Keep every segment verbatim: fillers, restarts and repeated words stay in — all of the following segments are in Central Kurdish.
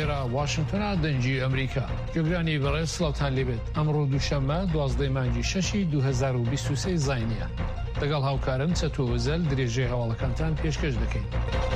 لێرە واشنگتۆنا دەنجی ئەمریکا گوێگرانی بەڕێز سڵاوتان لێبێت ئەمڕۆ دووشەممە دوازدەی مانگی شەشی دوو هەزار و بیست و سێ زاینیە لەگەڵ هاوکارم چەتۆ وەزەل درێژەی هەواڵەکانتان پێشکەش دەکەین.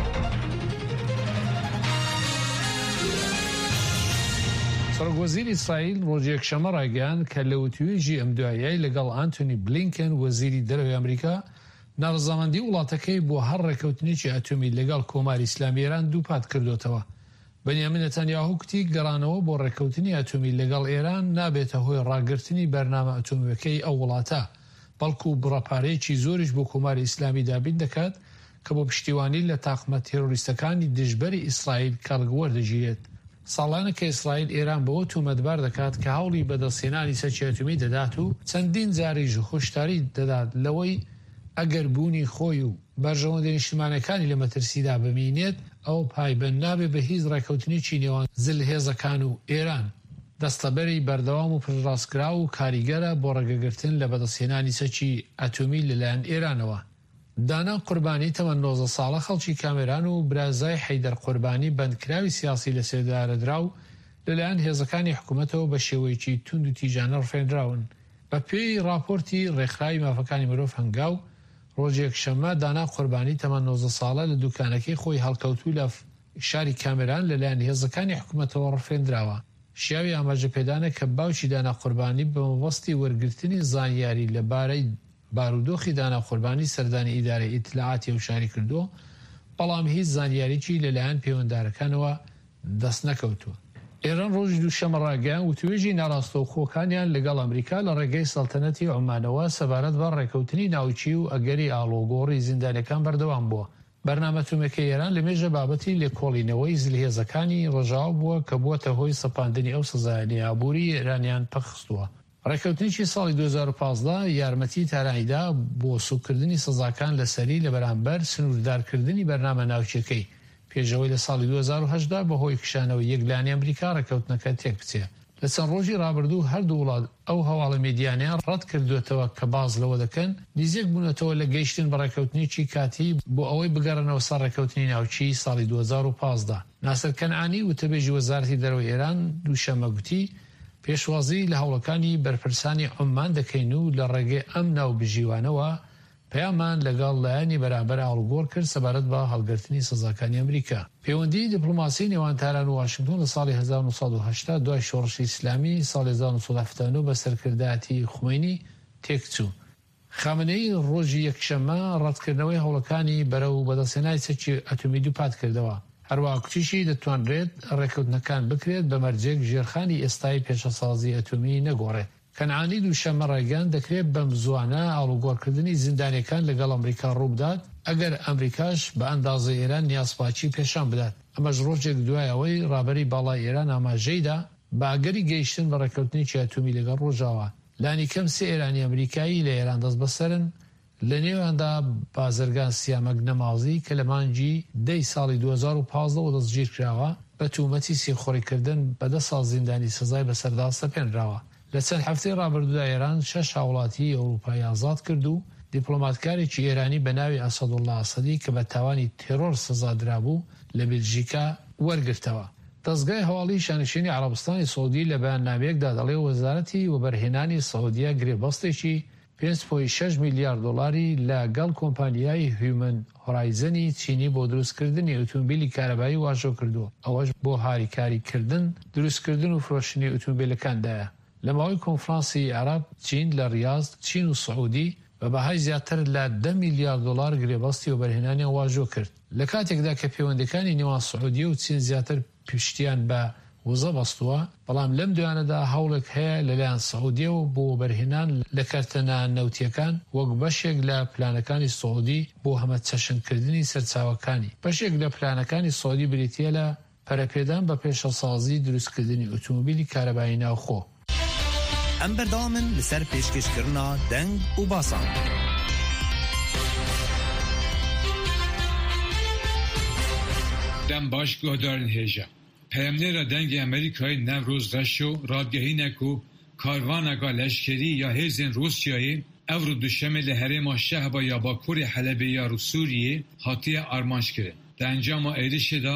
سەرۆکوەزیری ئیسرائیل ڕۆژی یەکشەممە ڕایگەیاند کە لە وتوێژی ئەم دواییەی لەگەڵ ئانتۆنی بلینکن وەزیری دەرەوەی ئەمریکا ناڕەزامەندی وڵاتەکەی بۆ هەر ڕێکەوتنێکی ئەتۆمی لەگەڵ کۆماری ئیسلامی ئێران دووپات کردوتەوە. بەنیامین نەتانیاهو کتی گەڕانەوە بۆ ڕێکەوتنی ئەتۆمی لەگەڵ ئێران نابێتە هۆی ڕاگررتنی بەرنامە ئەتۆمیەکەی ئەو وڵاتە، بەڵکو بڕەپارەیەکی زۆریش بۆ کۆماری ئیسلامی دابین دەکات کە بۆ پشتیوانی لە تاقمە تێرۆریستەکانی دژبەری ئیسرائیل کارگوەردەگیرێت. ساڵانە کە ئیسرائیل ئێران بەوە تومەتبار دەکات کە هەوڵی بەدەستهێنانی سەرچی ئەتۆمی دەدات و چەندین جاریش هۆشداری دەدات لەوەی ئەگەر بوونی خۆی و بەرژەوەندە نیشتمانەکانی لە مەترسیدا بمینێت ئەو پایبەند نابێت بە هیچ ڕێکەوتنێکی نێوان زلهێزەکان و ئێران. دەستەبەری بەردەوام و پڕڕاستکرا و کاریگەرە بۆ ڕێگەگرتن لە بەدەستهێنانی سەرچی ئەتۆمی لەلایەن ئێرانەوە. دانا قوربانی تەمەن نۆزدە ساڵە خەڵکی کامێران و برازای حەیدەر قوربانی بەندکراوی سیاسی لە سێدارەدرا و لەلایەن هێزەکانی حکوومەتەوە بە شێوەیەکی توند و تیژانە ڕفێنراون. بە پێی راپۆرتی ڕێکخراوی مافەکانی مرۆڤ هەنگاو ڕۆژی یەکشەممە دانا قوربانی تەمەن نۆزدە ساڵە لە دوکانەکەی خۆی هەڵکەوتوو لە شاری کامێران لەلایەن هێزەکانی حکوومەتەوە ڕفێنراوە. شیاوی ئاماژە پێدانە کە باوکی دانا قوربانی بە مەبەستی وەرگرتنی زانیاری لەبارەی بارودۆخی دانا قوربانی سەردانی ئیدارەی ئیتلاعاتی و شاری کردو، بەڵام هیچ زانیاریی لەلایەن پەیوەنددارەکانەوە دەست نەکەوتووە. ئێران ڕۆژی دووشەممە ڕاگەیان وتوێژی ناڕاستەوخۆکانیان لەگەڵ ئەمریکا لە ڕێگەی سەڵتەنەتی عومانەوە سەبارەت بە ڕێکەوتنی ناوچی و ئەگەری ئاڵۆگۆڕی زیندانیەکان بەردەوام بووە. بەرنامە ئەتۆمیەکەی ئێران لە مێژە بابەتی لێکۆڵینەوەی زلهێزەکانی ڕۆژاو بووە کە بووەتە هۆی سەپاندنی ئەو سزای ئابووری ئێرانیان پەخستووە. ڕێکەوتنیی ساڵی دوو هەزار و پانزدە یارمەتی تارانیدا بۆ سوکردنی سزاکان لەسەری لە بەرامبەر سنووردارکردنی بەرنامە ناوچیەکەی پێشەوەی لە ساڵی دوو هەزار و هەژدا بەهۆی کشانەوە یەکلانی ئەمریکا ڕێکەوتنەکە تێک بچێ. لە چەند ڕۆژی ڕابردوو هەردوو وڵات ئەو هەواڵە میدیانیان ڕەت کردوێتەوە کە باز لەوە دەکەن نزیک بوونەتەوە لە گەیشتن بە ڕێکەوتنیی کاتی بۆ ئەوەی بگەڕنەوە سەر ڕێکەوتنی ناوچی ساڵی دوو هەزار و پانزدە. ناسر کەنعانی وتەبێژی وەزارەتی دەرەوەی ئێران دووشەممە گوتی پێشوازی لە هەوڵەکانی بەرپرسانی عومان دەکەین و لە ڕێگەی ئەم ناوبژیوانەوە پەیامان لەگەڵ لایەنی بەرامبەر ئاڵوگۆڕ کرد سەبارەت بە هەڵگرتنی سزاکانی ئەمریکا. پەیوەندی دیپلۆماسی نێوان تاران و واشنگتۆن لە ساڵی هەزار و نۆ سەد و هەشتا دوای شۆڕشی ئیسلامی ساڵی هەزار و نۆ سەد و هەفتاد و نۆ بە سەرکردایەتی خومینی تێکچوو. خامنەی ڕۆژی یەکشەممە ڕەتکردنەوەی هەوڵەکانی بەرەو بەدەستهێنانی سەرچی ئەتۆمی دووپات کردەوە. هەروەها کوتیشی دەتوانرێت ڕێکەوتنەکان بکرێت بە مەرجێک ژێرخانی ئێستای پێشەسازی ئەتۆمی نەگۆڕێت. کەنعانی دووشەممە ڕایگەیاند دەکرێت بەم زوانە ئاڵوگۆڕکردنی زیندانیەکان لەگەڵ ئەمریکا ڕووبدات ئەگەر ئەمریکاش بە ئەندازە ئێران نیازپاچی پێشان بدات. ئەمەش ڕۆژێک دوایەوەی ڕابەری باڵای ئێران ئاماژەیدا بە ئەگەری گەیشتن بە ڕێکەوتنێکی ئەتۆمی لەگەڵ ڕۆژاوە. لانی کەم سێ ئێرانی ئەمریکایی لە ئێران دەست بەسەرن، لە نێواندا بازرگان سیامەک نەمازی کە لە مانگی دەی ساڵی دوو هەزار و پانزدە دەستگیر کراوە بە تومەتی سێخۆڕیکردن بەدە ساڵ زیندانی سزای بەسەردا سەپێنراوە. لە چەند هەفتەی ڕابردوودا ئێران شەش هاوڵاتی ئەوروپای ئازاد کرد و دیپلۆماتکارێکی ئێرانی بە ناوی ئەسەدوڵڵا ئەسەدی کە بە تاوانی تێرۆر سزادرابوو لە بێلژیکا وەرگرتەوە. دەستگای هەواڵی شانشینی عەرەبستانی سەعودی لە بەیاننامەیەکدا دەڵێ وەزارەتی وەبەرهێنانی سەعودیە گرێبەستێکی پێنج پۆی شەش میلیارد دۆلاری لەگەڵ کۆمپانیای هیومن هۆرایزنی چینی بۆ دروستکردنی ئۆتۆمبیلی کارەبایی واژۆ کردووە. ئەوەش بۆ هاریکاریکردن دروستکردن و فرۆشتنی ئۆتۆمبیلەکاندایە. لە ماوەی کۆنفرانسی عەرەب چین لە ریاض چین و سەعودی بە بەهای زیاتر لە دە میلیارد دۆلار گرێبەستی وەبەرهێنانیان واژۆ کرد. لە کاتێکدا کە پەیوەندەکانی نێوان سەعودی و چین زیاتر پشتیان بە وزە بەستووە، بەڵام لەم دوانەدا هەوڵێک هەیە لەلایەن سەعودیەوە بۆ وەبەرهێنان لە کارتەنە نەوتیەکان وەک بەشێک لە پلانەکانی سەعودی بۆ هەمە چەشنکردنی سەرچاوەکانی. بەشێک لە پلانەکانی سەعودی بریتیە لە پەرەپێدان بە پێشەسازی دروستکردنی ئۆتۆمبیلی کارەبایی ناوخۆ. ئەم بەردەوامن لەسەر پێشکەشکردنا دەنگ و باسان. دەم باش گۆدارن هێژە. پەیەمنێرە دەنگی ئەمریکای نەڤڕۆز ڕەشۆ ڕادگەهینەک و کاروانەکە لەشکری یا هێزên رووسیayê ev ru duşemê li herêma Şehba ya Bakurê Helebê ya Sûriyê hatiye armanjkirin. Di encama êrişê de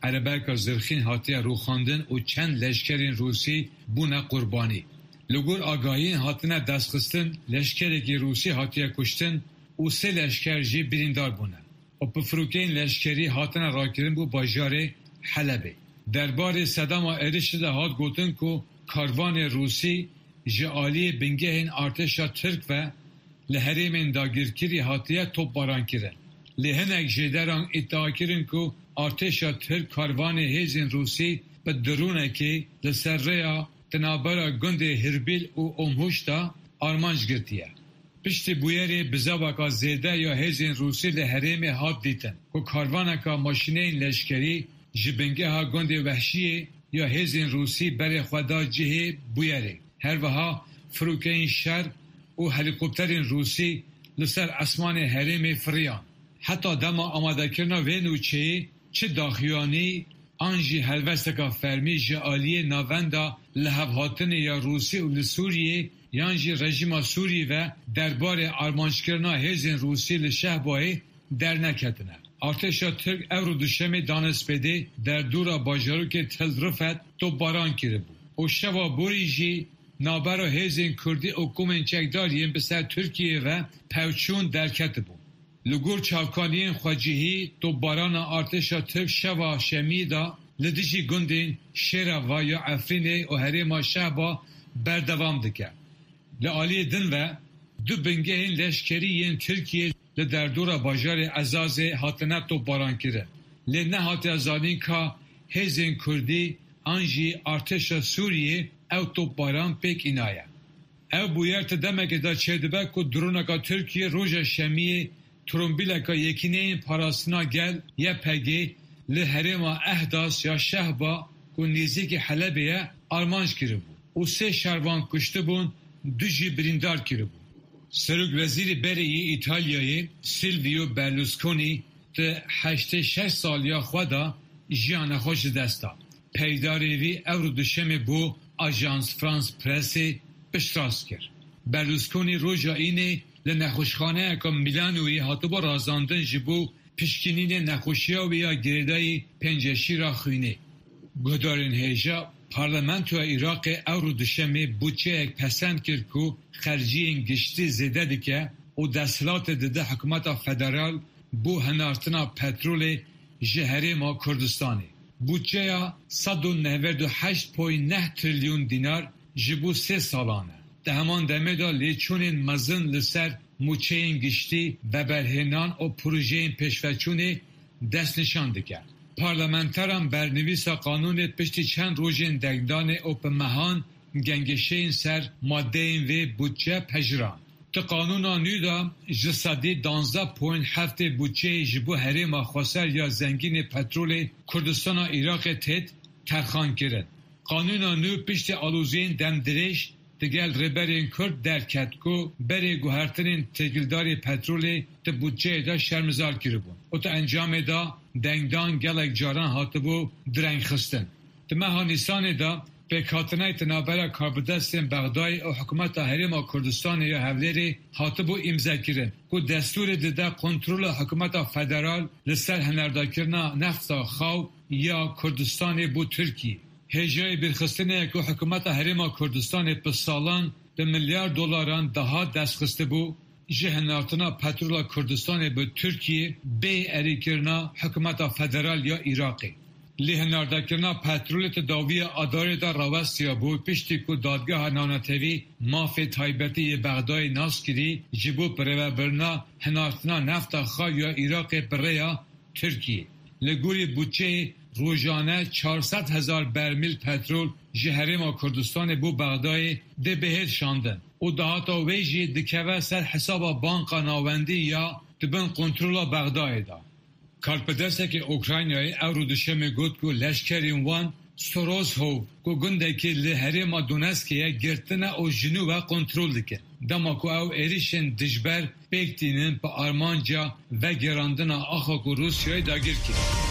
عربک زرخین هاتیه روخاندن و چند لشکرین روسی بونه قربانی. لگور آگاهین هاتنه دستخستن لشکری که روسی هاتیه کشتن و سه لشکر جی بریندار بونه و پفروکین لشکری هاتنه راکرین بو باجار حلبه. دربار صدام ارشد هات گوتن که کاروان روسی جعالی بنگهین ارتشا ترک و لحریم داگیرکری هاتیه توپ باران کرن. لحنک جدران ادعا کرن که ارتشا ترک کاروان هیزین روسی به درونه که لسر ریا تنابرا گند هربیل و امهوشتا آرمانج گرتیه. پشت بویری بزاوکا زیده یا هیزین روسی لحریم هات دیتن که کاروانکا ماشینین لشکری جبنگه ها گند وحشی یا هیزین روسی بر خدا جهه بویری. هر وها فروکین شر و هلیکوپترین روسی لسر اسمان حریم فریان. حتی دما آماده کرنا و نوچه چه داخیانی آنجی هلوستکا فرمی جعالی ناوندا لحبهاتن یا روسی و لسوریه یانجی رژیم سوری و دربار آرمانج کرنا هیزین روسی لشهبای در نکتنه. ارتشا ترک او رو دوشم دانسپده در دورا باجارو که تلرفت تو باران کرده بود. و شوا بوری جی نابرا هیزین کردی حکومن چکداریم بسر ترکیه و پوچون درکت بود. لگور چاوکانین خواجهی تو باران ارتشا ترک شوا شمیدا لدیجی گندین شیروا یا افرین و حریم شهبا بردوام دکر. لعالی دن و دو بنگهین لشکریین ترکیه لدردورا باجار ازاز حاتنت تو باران کرده. لنه حات ازانین که هیزین کردی آنجی ارتشا سوریه او تو باران پیک اینایه. او بویرت دمک دا چهدبه که درونکا ترکیه روژا شمیه ترومبیلکا یکینه این پاراسنا گل یا پگه لحرما احداث یا شهبا که نیزی که حلبه آرمانج کرده بود. و سه شروان کشته بون دو جی بریندار کرده بود. سروک وزیر بری ایتالیایی سیلویو برلوسکونی ده هشت شش سال یا خوادا جیان خوش دستا. پیداری وی او رو دوشم بو آژانس فرانس پرسی بشتراس کرد. برلوسکونی روژا اینه لنخوشخانه اکا میلانوی هاتو با رازاندن جبو پشکینین نخوشیا و یا گردای پنجشی را خوینه. گدارین هیجا پارلمانتو عراق او رو دوشمه بودجه اک پسند کرد که خرجی انگشتی زده دیگه و دستلات دده حکومت فدرال بو هنارتنا پترول جهره ما کردستانی. بودجه صد و نود و هشت پوینت نه تریلیون دینار جبو سه سالانه. ده همان دمه دا لیچونین مزن لسر موچه انگشتی و برهنان و پروژه پیشوچون دست نشانده کرد. پارلمانتران برنویس قانون پشتی چند روزین دگدان او په مهان گنگشین سر ماده این و بودجه پجران. تا قانون نودا جسادی دانزده پوینت هفت بودجه جبو حریم خسر یا زنگین پترول کردستان عراق تید ترخان کرد. قانون نو پشت آلوزین دمدرش دگل ربرین کرد درکت کو بری گوهرترین تگلداری پترول تا بودجه دا شرمزار کرده بود. و تا انجام دا دنگدان گلک جاران هاتبو درنگ خستن. تا ماه نیسان دا به کاتنای تنابرا کاربدستین بغدای و حکومت حریم کردستان یا حولیری هاتبو امضا کرن که دستور داده کنترل حکومت فدرال لسر هنردا کرنا نفتا خاو یا کردستان بو ترکی. هجای برخستنه که حکومت حریم کردستان به سالان به میلیارد دلاران daha دستخسته بو جهنارتنا پترول کردستان به ترکیه به اریکرنا حکومت فدرال یا عراقی. لیهنارده کرنا پترول تداوی آداری دا راوستیا بو پشتی که دادگاه نانتوی مافی تایبتی بغدای ناس کری جبو پره برنا هنارتنا نفت خواه یا عراق پره ترکیه. لگوری بودجه روزانه چهارصد هزار برمیل پترول جهریم کردستان بو بغدای ده بهت شاندن و دهاتا ویجی دکوه سر حساب بانک ناوندی یا دبن کنترول بغدای دا. کارپدرسه که اوکراینای او رو دشمه گود که لشکرین وان سروز هو که گنده که لحریم دونسکیه گرتنه او جنو و کنترول دکن. دما که او ایریشن دجبر بیکتینن با آرمانجا و گراندن آخا که روسیای داگیر کرد.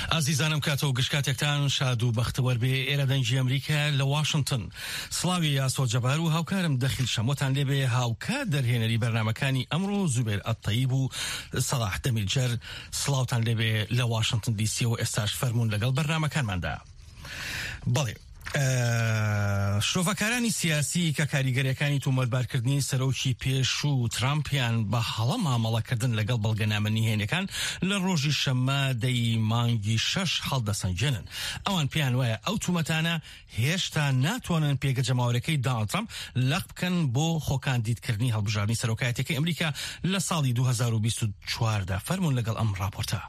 ئازیزانم کاتەوە گشتکاتێکتان شاد و بەختەوەر بێ ئێرە دەنگی ئەمریکا لە واشنگتن. سڵاوی یاسۆ جەبار و هاوکارم دەخیل شەمۆتان لێبێ هاوکات دەرهێنەری بەرنامەکانی ئەمڕۆ زوبێر ئەتەیب و سەلاح دەمیلجەر سڵاوتان لێبێ لە واشنگتن دیسی و ئێستاش فەرمون لەگەڵ بەرنامەکانماندا. بەڵێ شۆڤەکارانی سیاسی کە کاریگەریەکانی تۆمەتبارکردنی سەرۆکی پێشوو ترامپیان بە هەڵە مامەڵەکردن لەگەڵ بەڵگەنامە نهێنیەکان لە ڕۆژی شەممە دەی مانگی شەش هەڵدەسەنجێنن. ئەوان پێیان وایە ئەو تومەتانە هێشتا ناتوانن پێگە جەماوەرەکەی دۆناڵد ترامپ لەق بکەن بۆ خۆکاندیدکردنی هەڵبژاردننی سەرۆکایەتیەکەی ئەمریکا لە ساڵی دوو هەزار و بیست و چواردا. فەرمون لەگەڵ ئەم راپۆرتە.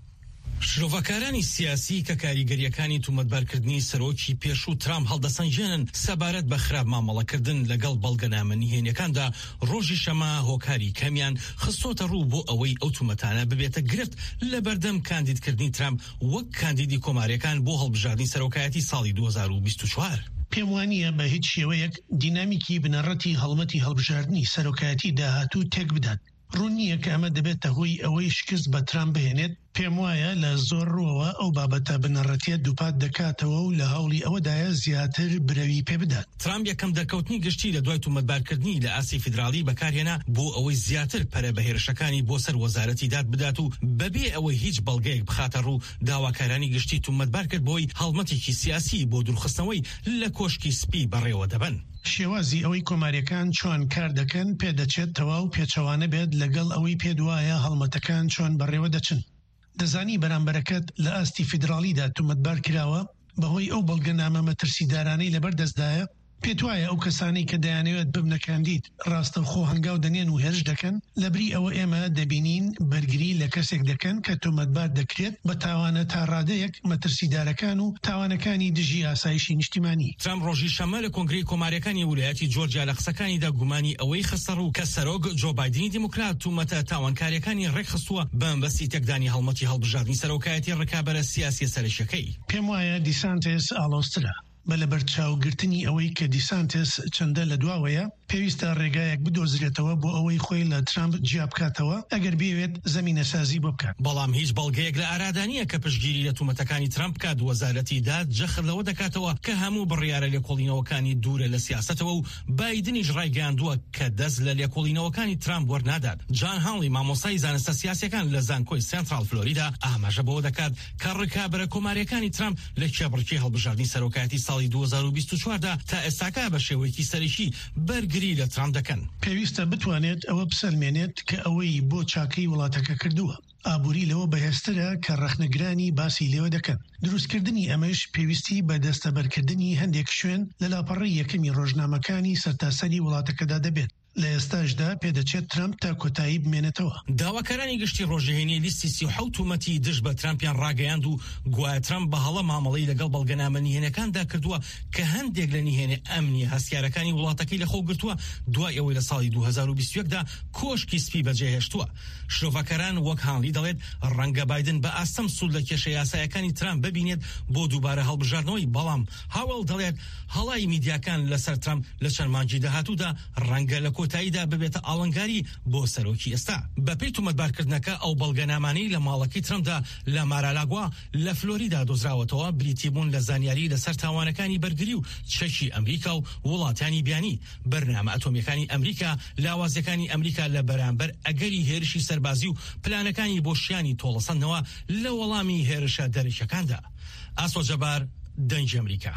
شرۆڤەکارانی سیاسی کە کاریگەریەکانی تومەتبارکردنی سەرۆکی پێشوو ترامپ هەڵدەسەنجێنن سەبارەت بە خراپ مامەڵەکردن لەگەڵ بەڵگەنامە نهێنیەکاندا ڕۆژی شەمە هۆکاری کەمیان خستۆتە ڕوو بۆ ئەوەی ئەو تومەتانە ببێتە گرفت لە بەردەم کاندیدکردنی ترامپ وەک کاندیدی کۆماریەکان بۆ هەڵبژاردننی سەرۆکایەتی ساڵی دوو هەزار و بیست و چوار. پێم وانییە بە هیچ شێوەیەک دینامیکی بنەڕەتی هەڵمەتی هەڵبژاردننی سەرۆکایەتی داهاتوو تێک بدات. ڕوون نییە کە ئەمە دەبێتە هۆی ئەوەی شکست بە ترامپ بهێنێت. پێم وایە لە زۆر ڕۆوە ئەو بابەتە بنەڕەتیە دووپات دەکاتەوە و لە هەوڵی ئەوەدایە زیاتر برەوی پێ بدات. ترامپ یەکەم دەرکەوتنی گشتی لە دوای تومەتبارکردنی لە ئاسی فیدراڵی بەکارهێنا بۆ ئەوەی زیاتر پەرە بە هێرشەکانی بۆ سەر وەزارەتی داد بدات و بەبێ ئەوەی هیچ بەڵگەیەک بخاتە ڕوو داواکارانی گشتی تومەتبار کرد بۆی هەڵمەتێکی سیاسی بۆ دوورخستنەوەی لە کۆشکی سپی بەڕێوە دەبن. شێوازی ئەوەی کۆماریەکان چۆن کار دەکەن پێدەچێت تەواو پێچەوانە بێت لەگەڵ ئەوەی پێدوایە هەڵمەتەکان چۆن بەڕێوە دەچن. دەزانی بەرامبەرەکەت لە ئاستی فیدراڵیدا تومەتبار کراوە بەهۆی ئەو بەڵگەنامە مەترسیدارانەی لەبەر دەستدایە. پێت وایە ئەو کەسانی کە دەیانەوێت ببنە کاندید ڕاستەوخۆ هەنگاو دەنێن و هێرش دەکەن لەبری ئەوە ئێمە دەبینین بەرگری لە کەسێک دەکەن کە تومەتبار دەکرێت بە تاوانە تا ڕادەیەک مەترسیدارەکان و تاوانەکانی دژی ئاسایشی نیشتیمانی. ترامپ ڕۆژی شەممە لە کۆنگرەی کۆماریەکانی ویلایەتی جۆرجیا لە قسەکانیدا گومانی ئەوەی خستە ڕوو کە سەرۆک جۆ بایدنی دیموکرات تومەتە تاوانکاریەکانی ڕێکخستووە بە مەبەستی تێکدانی هەڵمەتی هەڵبژاردننی سەرۆکایەتی ڕکابەرە سیاسی سەرەشیەکەی. پێم وایە دیسانتێس ئالۆسترا بە لەبەرچاوگرتنی ئەوەی کە دیسانتس چەندە لە دواوەیە پێویستە ڕێگایەک بدۆزرێتەوە بۆ ئەوەی خۆی لە ترامپ جیا بکاتەوە ئەگەر بێوێت زەمینە سازی بۆ بکات. بەڵام هیچ بەڵگەیەک لە ئارادانیە کە پشتگیری لە تومەتەکانی ترامپ کات وەزارەتی داد جەخر لەوە دەکاتەوە کە هەموو بڕیارە لێکۆڵینەوەکانی دوورە لە سیاستەوە و بایدنیش ڕایگەیاندووە کە دەست لە لێکۆڵینەوەکانی ترامپ وەرنادات. جان هانلی مامۆستای زانستە سیاسیەکان لە زانکۆی سنترال فلۆریدا ئاماژە بەوە دەکات کە ڕکابەرە کۆماریەکانی ترامپ لە کێبڕکێ هەڵبژاردننی سەرۆکایەتی ساڵی دوو هەزار و بیست و چواردا تا ئێستاکە بە شێوەیەکی سەرەکی بەرگری لە ترامپ دەکەن. پێویستە بتوانێت ئەوە بسەلمێنێت کە ئەوەی بۆ چاکەی وڵاتەکە کردووە. ئابووری لەوە بەهێزترە کە ڕەخنەگرانی باسی لێوە دەکەن. دروستکردنی ئەمەش پێویستی بە دەستەبەرکردنی هەندێک شوێن لە لاپەڕی یەکەمی ڕۆژنامەکانی سەرتاسەری وڵاتەکەدا دەبێت. لە ئێستاشدا پێدەچێت ترامپ تا کۆتایی بمێنێتەوە. داواکارانی گشتی ڕۆژهێنی لیستی سی و حەوت تومەتی دژ بە ترامپیان ڕاگەیاند و گوایە ترامپ بە هەڵە مامەڵەی لەگەڵ بەڵگەنامە نهێنەکاندا کردووە کە هەندێک لە نهێنێ ئەمنی هەستیارەکانی وڵاتەکەی لەخۆ گرتووە دوای ئەوەی لە ساڵی دوو هەزار و بیست و یەکدا کۆشکی سپی بەجێهێشتووە. شرۆڤەکاران وەک هانلی دەڵێت ڕەنگە بایدن بە ئاستەم سوود لە کێشە یاسایەکانی ترامپ ببینێت بۆ دووبارە هەڵبژاردنەوەی. بەڵام هاوڵ دەڵێت هەڵای میدیاکان لەسەر ترامپ لە چەند مانگی داهاتوودا ڕەنگە لە کۆتاییدا ببێتە ئاڵنگاری بۆ سەرۆکی ئێستا. بەپێی تومەتبارکردنەکە ئەو بەڵگەنامانەی لە ماڵەکەی ترامپدا لە مارالاگوا لە فلۆریدا دۆزراوەتەوە بریتیبوون لە زانیاری لەسەر تاوانەکانی بەرگری و چەکی ئەمریکا و وڵاتانی بیانی. بەرنامە ئەتۆمیەکانی ئەمریکا لاوازەکانی ئەمریکا لە بەرامبەر ئەگەری هێرشی سەربازی و پلانەکانی بۆ شیانی تۆڵەسەندنەوە لە وەڵامی هێرشە دەرەکیەکاندا. ئاسۆ جەبار، دەنگی ئەمریکا.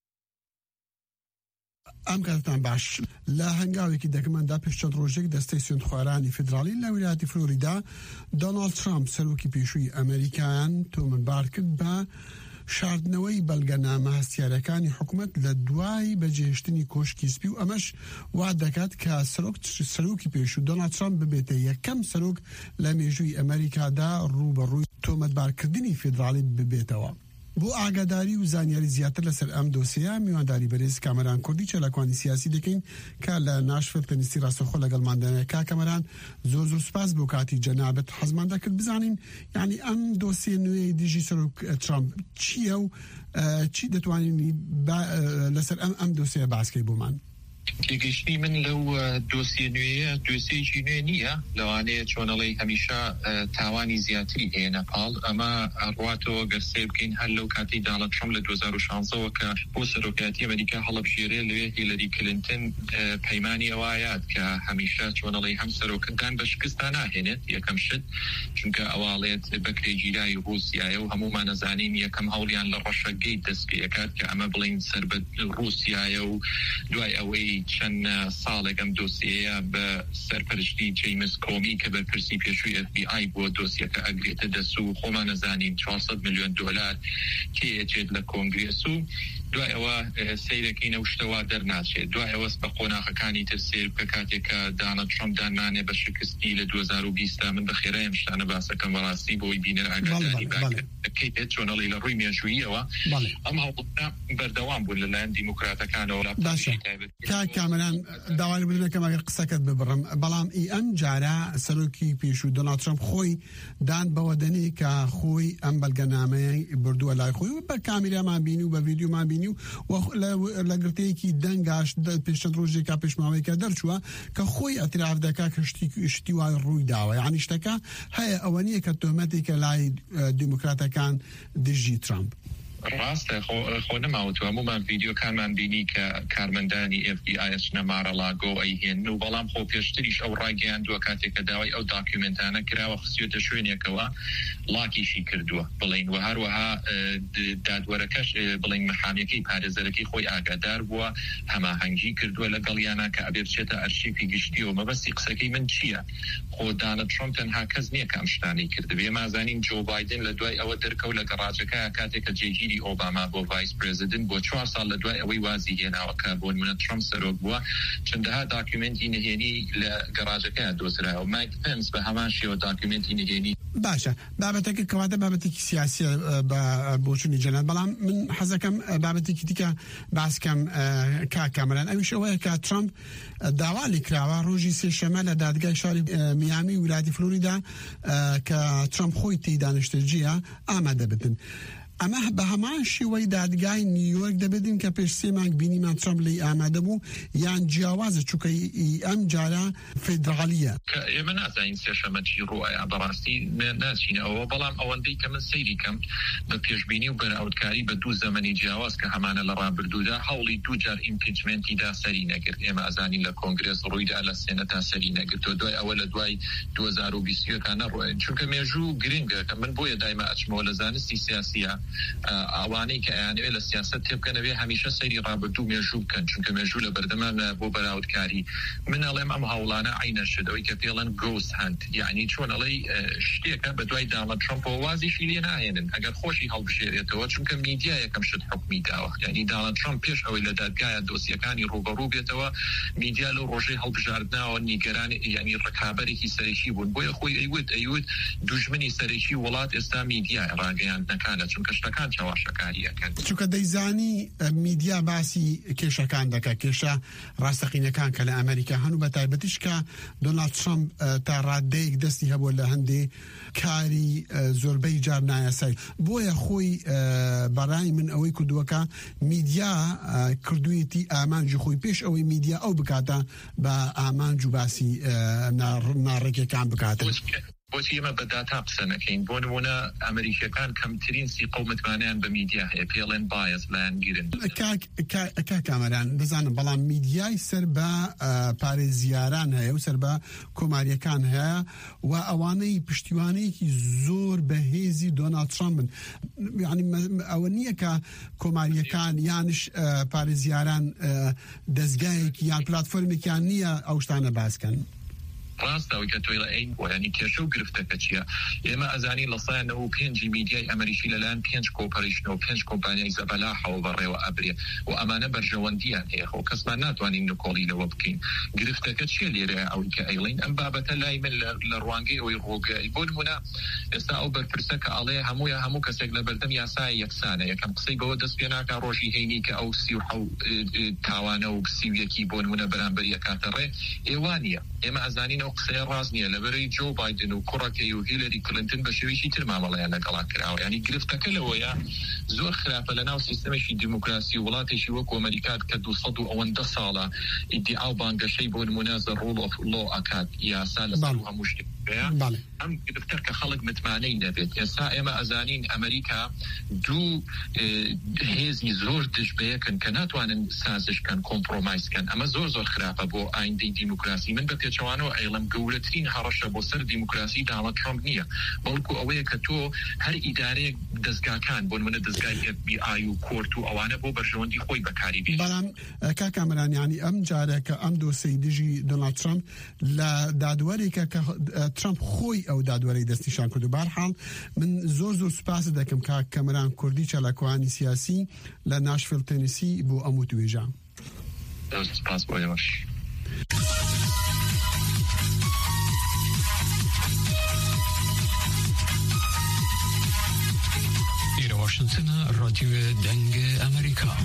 ئەم کاتتان باش لە هەنگاوێکی دەکەمەندا پێش چەند ڕۆژێک دەستەی سوێندخوارانی فیدراڵی لە ویلایەتی فلۆریدا دۆناڵد ترامپ سەرۆکی پێشووی ئەمریکایان تۆمەتبار کرد بە شاردنەوەی بەڵگەنامە هەستیارەکانی حکوومەت لە دوای بەجێهێشتنی کۆشکی سپی و ئەمەش وا دەکات کە سەرۆک سەرۆکی پێشوو دۆناڵد ترامپ ببێتە یەکەم سەرۆک لە مێژووی ئەمریکادا ڕوبەڕووی تۆمەتبارکردنی فیدراڵی ببێتەوە. بۆ ئاگاداری و زانیاری زیاتر لەسەر ئەم دۆسیە میوانداری بەرز کامەران کوردی چەلەکوانی سیاسی دەکەین کە لە ناشفل تەنیستی ڕاستەخۆ لەگەڵماندانەیە کا کامەران زۆر زۆر سوپاس بۆ کاتی جەنابەت حەزماندا کرد بزانین یعنی ئەم دۆسیە نوێی دژی سەرۆک ترامپ چییە و چی دەتوانین لەسەر ئەم ئەم دۆسیە باسکەی بۆمان. تێگەیشتنی من لەو دۆسیە نوێیە دۆسیەیەکی نوێ نییە لەوانەیە چۆنەڵی هەمیشە تاوانی زیاتری هەیە نەپاڵ ئەمە ڕواتەوە گەرسێ بکەین هەر لەو کاتی دانڵد ترامپ لە دوو هەزار و شانزەوە کە بۆ سەرۆکایەتی ئەمریکا هەڵەبژێرێ لەوێ هیلەری کلینتن پەیمانی ئەوایات کە هەمیشە چۆنەڵی هەم سەرۆکەکان بە شکستان ناهێنێت یەکەم شت چونکە ئەواڵێت بەکرێ گیرای رووسیایە و هەمومان نەزانین یەکەم هەوڵیان لە ڕەشەگەی دەستپێکات کە ئەمە بڵین سەر بە رووسیایە و دوای ئەوەی چەند ساڵێکم دۆسیەیە بە سەرپەرشتی جیمز کۆمی کە بەرپرسی پێشووی ئەف بی ئای بۆ دۆسیەکە ئەگرێتە دەست و خۆمان نەزانین چوارسەد میلیۆن دۆلار کێچێت لە کۆنگرێس و دوای ئەوە سیرەکەینە شتەوە دەرناچێت دوای ئەوەس بە قۆناغەکانی تر سیر بکە کاتێکە دانڵد ترامپ دانمانێ بە شکستی لە دوو هەزار و بیست من بەخێرا ئەم شتانە باسەکەم بەڕاستی بۆی بینەر ئاگاداری باکەیت چۆنەڵی لە ڕووی مێژوویەوە ئەم هەوڵە بەردەوام بوون لەلایەن دیموکراتەکانەوە کامەران داوای بدنەکەم ئەگەر قسەکەت ببڕم بەڵام ئی ئەم جارە سەرۆکی پێشوو دۆناڵد ترامپ خۆی دان بەوە دەنێ کە خۆی ئەم بەڵگەنامەیە بردووە لای خۆی و بە کامیرامان بینی و بە ڤیدیۆمان بینی و لە گرتەیەکی دەنگاش پێشەند ڕۆژێکا پێشماوەیەکە دەرچووە کە خۆی ئەتراف دەکا کە شتی وای ڕووی داوە یعنی شتەکە هەیە ئەوە نییە کە تۆمەتێکە لای دیموکراتەکان دژی ترامپ ڕاستە خۆ نەماوەتوە هەمومان ڤیدیۆکانمان بینی کە کارمەندانی ئێف بی ئای نەمارە لاگۆ ئەیهێن و بەڵام خۆ پێشتریش ئەو ڕاگەیاندووە کاتێککە داوای ئەو داکیومنتانە کراوە خستیۆتە شوێنێکەوە لاکیشی کردووە بڵین و هەروەها دادوەرەکەش بڵین مەحامەکەی پارێزەرەکەی خۆی ئاگادار بووە هەماهەنگی کردووە لەگەڵیانە کە ئەبێ بچێتە ئەرشیفی گشتیەوە مەبەستی قسەکەی من چییە خۆ دانڵد ترامپ تەنها کەس نییە کە ئەم شتانەی کردبێ مازانین جۆ بایدن لە دوای ئەوە دەرکەوت لە گەڕاجەکە کاتێککە جێگیری ئۆباما بۆ ڤایس پرێزیدنت بۆ چوار ساڵ لە دوای ئەوەی وازی هێناوەکە بۆ نمونە ترامپ سەرۆک بووە چەندەها داکیومنتی نهێنی لە گەڕاجەکە دۆزراوە مایک پنس بە هەمان شێوە داکیومنتی نهێنی باشە بابەتەکە کەواتە بابەتێکی سیاسی بە بۆچوونی جەنات بەڵام من حەزەکەم بابەتێکی دیکە باسکەم کاکەمەران ئەویش ئەوەیە کە ترامپ داوا لێ کراوە ڕۆژی سێشەمە لە دادگای شاری میامی ویلایەتی فلۆریدا کە ترامپ خۆی تێی دانیشتەرجیە ئامادە ببن ئەمە بە هەمان شێوەی دادگای نیویۆرک دەبێتین کە پێش سێ مانگ بینیمان ترامپ لی ئامادە بوو یان جیاوازە چووکە ئەم جارە فێدرالیە ئێمە نازانین سێشەمە چی ڕوایە بەڕاستی ناچینەوە بەڵام ئەوەندەی کە من سەیری کەم بە پێشبینی و بەراوردکاری بە دوو زەمەنی جیاواز کە هەمانە لە ڕابردوودا هەوڵی دوو جار ئیمپیچمنتیدا سەری نەگرت ئێمە ئازانین لە کۆنگرێس ڕوویدا لە سێنەتا سەری نەگرتەوە دوای ئەوە لە دوای دوو هەزار و بیستەکە نەڕۆیە چونکە مێژوو گرنگە کە من بۆیە دایما ئەچمەوە لە زانستی سیاسیە ئەوانەی کە ئەیانوێت لە سیاست تێبکەنەوێ هەمیشە سەیری ڕابردوو مێژوو بکەن چونکە مێژوو لە بەردەمانە بۆ بەراوردکاری من ئەڵێم ئەم هەوڵانە عینە شدەوەی کە پێڵەن گۆست هەند یعنی چۆن ئەڵەی شتێکە بە دوای دانڵد ترامپ وازیشی لێ ناهێنن ئەگەر خۆشی هەڵبژێرێتەوە چونکە میدیا یەکەم شت حکمی داوە یعنی دانڵد ترامپ پێش ئەوەی لە دادگایە دۆسیەکانی ڕوبەڕوو بێتەوە میدیا لەو ڕۆژەی هەڵبژاردنەوە نیگەران یعنی ڕکابەرێکی سەرەکی بوون بۆیە خۆی ئەیوت ئەیوت دوژمنی سەرەکی وڵات ئێستا میدیا ڕاگەیاندنەکانە چونکە شتەکان چونکە دەیزانی میدیا باسی کێشەکان دەکە کێشە ڕاستەقینەکان کە لە ئەمریکا هەن و بە تایبەتیش کە دۆنالد ترامپ تا ڕادەیەک دەستی هەبووە لە هەندێ کاری زۆربەی جار نایاسایی بۆیە خۆی بەڕای من ئەوەی کردووەکە میدیا کردوویەتی ئامانجی خۆی پێش ئەوەی میدیا ئەو بکاتە بە ئامانج و باسی ناڕێکەکان بکاتن بۆچی ئێمە بە داتا قسە نەکەین بۆ نمونە ئەمریکیەکان کەمترین سی قەومەتمانیان بە میدیا هەیە پێڵێن بایەس لایەن گیرن کامەران دەزانم بەڵام میدیای سەر بە پارێزیاران هەیە و سەر بە کۆماریەکان هەیە و ئەوانەی پشتیوانەیەکی زۆر بەهێزی دۆنالد ترامپن یعنی ئەوە نییە کە کۆماریەکان یانش پارێزیاران دەستگایەکی یان پلاتفۆرمێکیان نییە ئەو شتانە باسکەن ڕاستەوەی کە تۆی لە ئەین بۆ ینی کێشە و گرفتەکە چییە ئێمە ئەزانی لە سایەنەوە و پێنجی میدیای ئەمریکی لەلایەن پێنج کۆپەریشنەوە پێنج کۆمپانیای زەبەلاحەوە بەڕێوە ئەبرێ و ئەمانە بەرژەوەندیان هەیە خۆ کەسمان ناتوانین نکۆڵی لەوە بکەین گرفتەکە چیە لێرە ئەوەی کە ئەیڵین ئەم بابەتە لای من لە ڕوانگەی ئەوەی ڕۆگەی بۆ نمونە ئێستا ئەو بەرپرسە کە ئاڵێ هەموویە هەموو کەسێک لە بەردەم یاسای یەکسانە یەکەم قسەی بەوە دەست پێ ناکا ڕۆژی هەینی کە ئەو سی و تاوانە و سی و یەکی بۆ نمونە بەرامبەر یەکاتە ڕێ ئێوانە ئێمە ئەزانین قصة رازنية لبري جو بايدن وكوراكي وهيلاري كلينتون بشويشي ترمى والله أنا قلع كراو يعني قرفتك لويا زور خلافة لنا وسيستم شي ديمقراطي ولاتي شي وكو أمريكات كدو صدو أو اندصالة ادعاء بانجا شي بون منازل رول اوف لو أكاد يا سالس روها مشكلة أم قرفتك خلق متمانين نبت يا سائمة أزانين أمريكا دو هزي زور دجبه كان كانت وان سازش كان كومبرومايز كان اما زور زور خرافه بو اين دي ديمقراطي من بتچوانو ايلم گورترين هرشه بو سر ديمقراطي دالا ترامپ نيه بلکو اوه کتو هر اداره دزگاه كان بون من دزگاه اف بي اي و كورتو اوانه بو برجوندي خوي بكاري بي بلان کا کامران يعني ام جارك ام دو سيدجي دونالد ترامپ لا دادوري ك ترامپ خوي او دادوري دستشان كدو برحال من زور زور سپاس دکم کا کامران كردي چلا کواني سياسي لناشفيل تينيسي بو اموتو ویجا سپاس بو یواش ایره واشنطن رادیو دنگ امریکا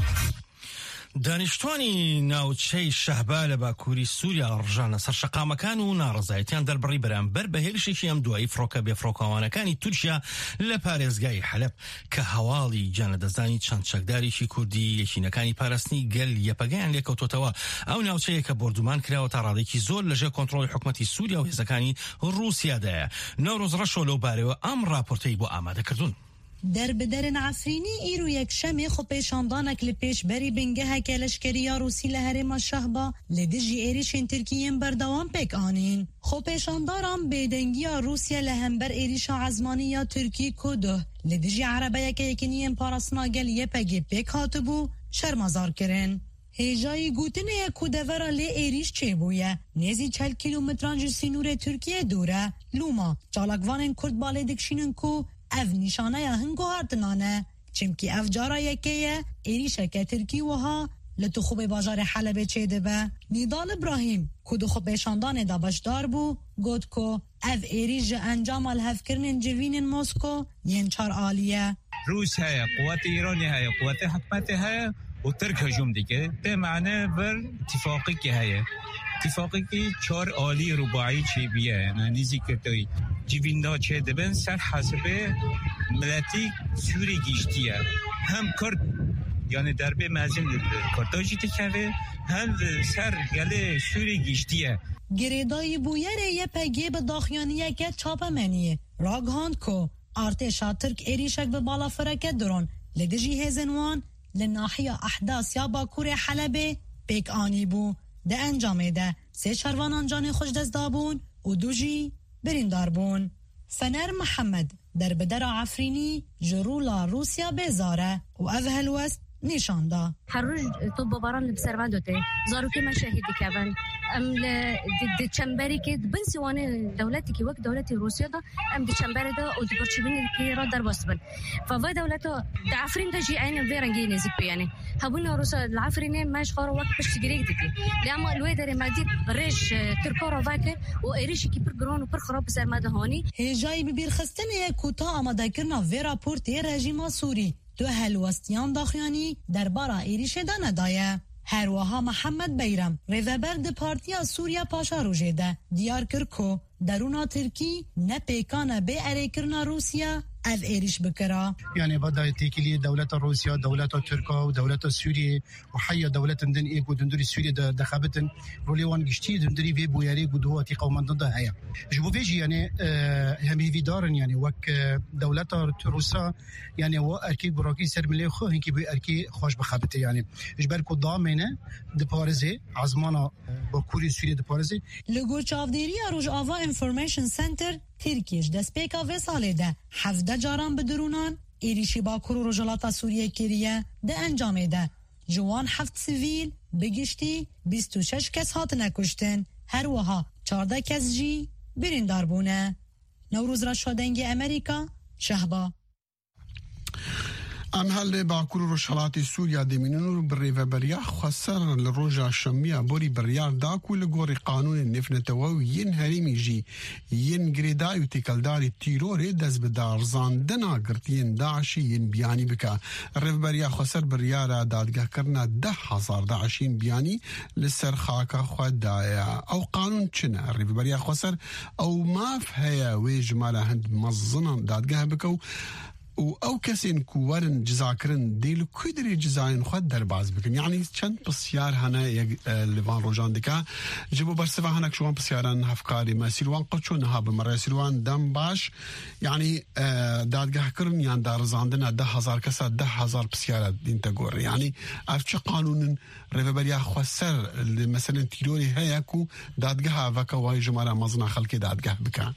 دانیشتوانی ناوچەی شەهبا لە باکووری سووریا ڕژانە سەر شەقامەکان و ناڕزایەتیان دەربڕی بەرامبەر بە هێرشێکی ئەم دوایی فڕۆکە بێفڕۆکەوانەکانی تورکیا لە پارێزگای حەلەب کە هەواڵی جانەدەزانی چەند چەکدارێکی کوردی یەکینەکانی پاراستنی گەل یەپەگەیان لێکەوتۆتەوە. ئەو ناوچەیە کە بردومان کراوە تا ڕادێکی زۆر لەژێر کۆنتڕۆڵی حکومەتی سووریا و هێزەکانی ڕووسیادایە. نەورۆز ڕەشۆ لەو بارەوە ئەم راپۆرتەی بۆ ئامادەکردوون. در بدرن عفرینی ایرو یک شمی خو پیشاندانک لپیش بری بنگه که لشکریا روسی لهرما شهبا لدجی ایریشن ترکیین بردوان پک آنین. خو پیشانداران بیدنگیا روسیا لهمبر ایریشا عزمانی یا ترکی کده لدجی عربه که یکنین پاراسناگل یه پگی پک هاتبو شرمازار کرن. هیجایی گوتنه کودورا لی ایریش چه بویه؟ نیزی چل کیلومتران جسی نور ترکیه دوره. لوما چالکوانن کرد باله دکشینن کو اف نشانه یا هنگو هردنانه چمکی اف جارا یکیه ایریشه که ترکی وها لتو خوب باجار حلبه چیده به نیدال ابراهیم کدو خوب شاندان دا باشدار بو گود کو اف ایریج انجام الهف کرنن جوین موسکو ین چار آلیه روس های قوات ایرانی های قوات حکمت های و ترک هجوم دیگه به معنی بر اتفاقی که های اتفاقی که چهار آلی رباعی چی بیه یعنی نیزی که توی جیویندا چه دبن سر حسب ملتی سوری گیشتیه هم کرد یعنی دربه مزین کارتاجی تکوه هم سر گله سوری گیشتیه گریدای بویره یه پگی به داخیانیه که چاپ منیه راگهاند کو ارتشا ترک ایریشک به بالا فرکت درون لدجی هزنوان لناحیه احداث یا باکور حلبه پیک آنی بو ده انجامه ده سه شروان انجان خوش دست دابون و دو جی بریندار بون. فنر محمد در بدر عفرینی جرولا روسیا بزاره و اوهل وست نشان دا هروج طب باران بسروان دوته زارو که مشاهدی کبن ام د چمبری که بن سوانه دولتی که وقت دولتی روسیا دا ام د چمبر دا او د پرچبین که را در واسبن فوا دولتو د عفرین دا جی عین ورنگی نزیک بیانه هبونا روسا العفرین ماش خارو وقت پشت گریگ دیتی لما لوی در مادی رش ترکورا واکه و ایریش کی پر گران و پر خراب سرمده هانی هجای ببیر خستنه کوتا آماده کرنا و راپورتی رژیم سوری تو هلوستیان داخیانی درباره ایریش دانه دایه. هروها محمد بیرم ریوبر ده پارتیا سوریا پاشا روژه ده دیار کرکو درونا ترکی نه پیکانه به اره کرنا روسیا اف ایریش بکرا يعني بدا تيكلي دولة روسيا دولة تركيا ودولة سوريا وحيا دولة دن ايكو دندري سوريا دخابتن روليوان گشتي دندري في بوياري قدواتي قومان ضد هيا جبو فيجي يعني هم في دارن يعني وك دولة روسيا يعني و اركي براكي سرملي خو هنكي بي اركي خوش بخابته يعني جبر كو ضامنه د باريزي عزمانا باكوري سوريا د باريزي لگو چاوديري روج آوا انفورميشن سنتر ترکیش دست پیکا و ساله ده هفده جاران بدرونان ایریشی باکور و رجالات سوریه کریه ده انجامه ده جوان هفت سیویل بگشتی بیست و شش کس هات نکشتن هر وها چارده کس جی بریندار بونه. نوروز را شدنگی امریکا شهبا ام هل باكور روشالات سوريا دمينون بريفا بريا خسر الروجا الشمية بوري بريار داكو لغوري قانون النفنتواوي ين هريمي جي ين غريدا يتكال داري تيروري دز بدار زاندنا قرتين داعشي ين بياني بكا الريف بريا خسر بريارا دادگاه کرنا ده هزار داعشين بياني لسر خاكا خواد دايا او قانون چنا الريف بريا خسر او ما فهيا ويجمالا هند مزنا دادگاه بكو و او كسين كوارن جزاكرن ديلو كدري جزاين خد درباز بكن يعني چند بسيار هنا لفان روجان دكا جبو برسفا هناك شوان بسياران هفكاري ما سيروان قدشو نها بمرة سيروان دم باش يعني دادگاه كرن يعني دار زاندنا ده هزار كسا ده هزار بسيارات دين تقور يعني افچه قانون ريفبريا خسر مثلا تيروري هياكو دادگاه وكا واي جمالا مزنا خلقي دادگاه بكا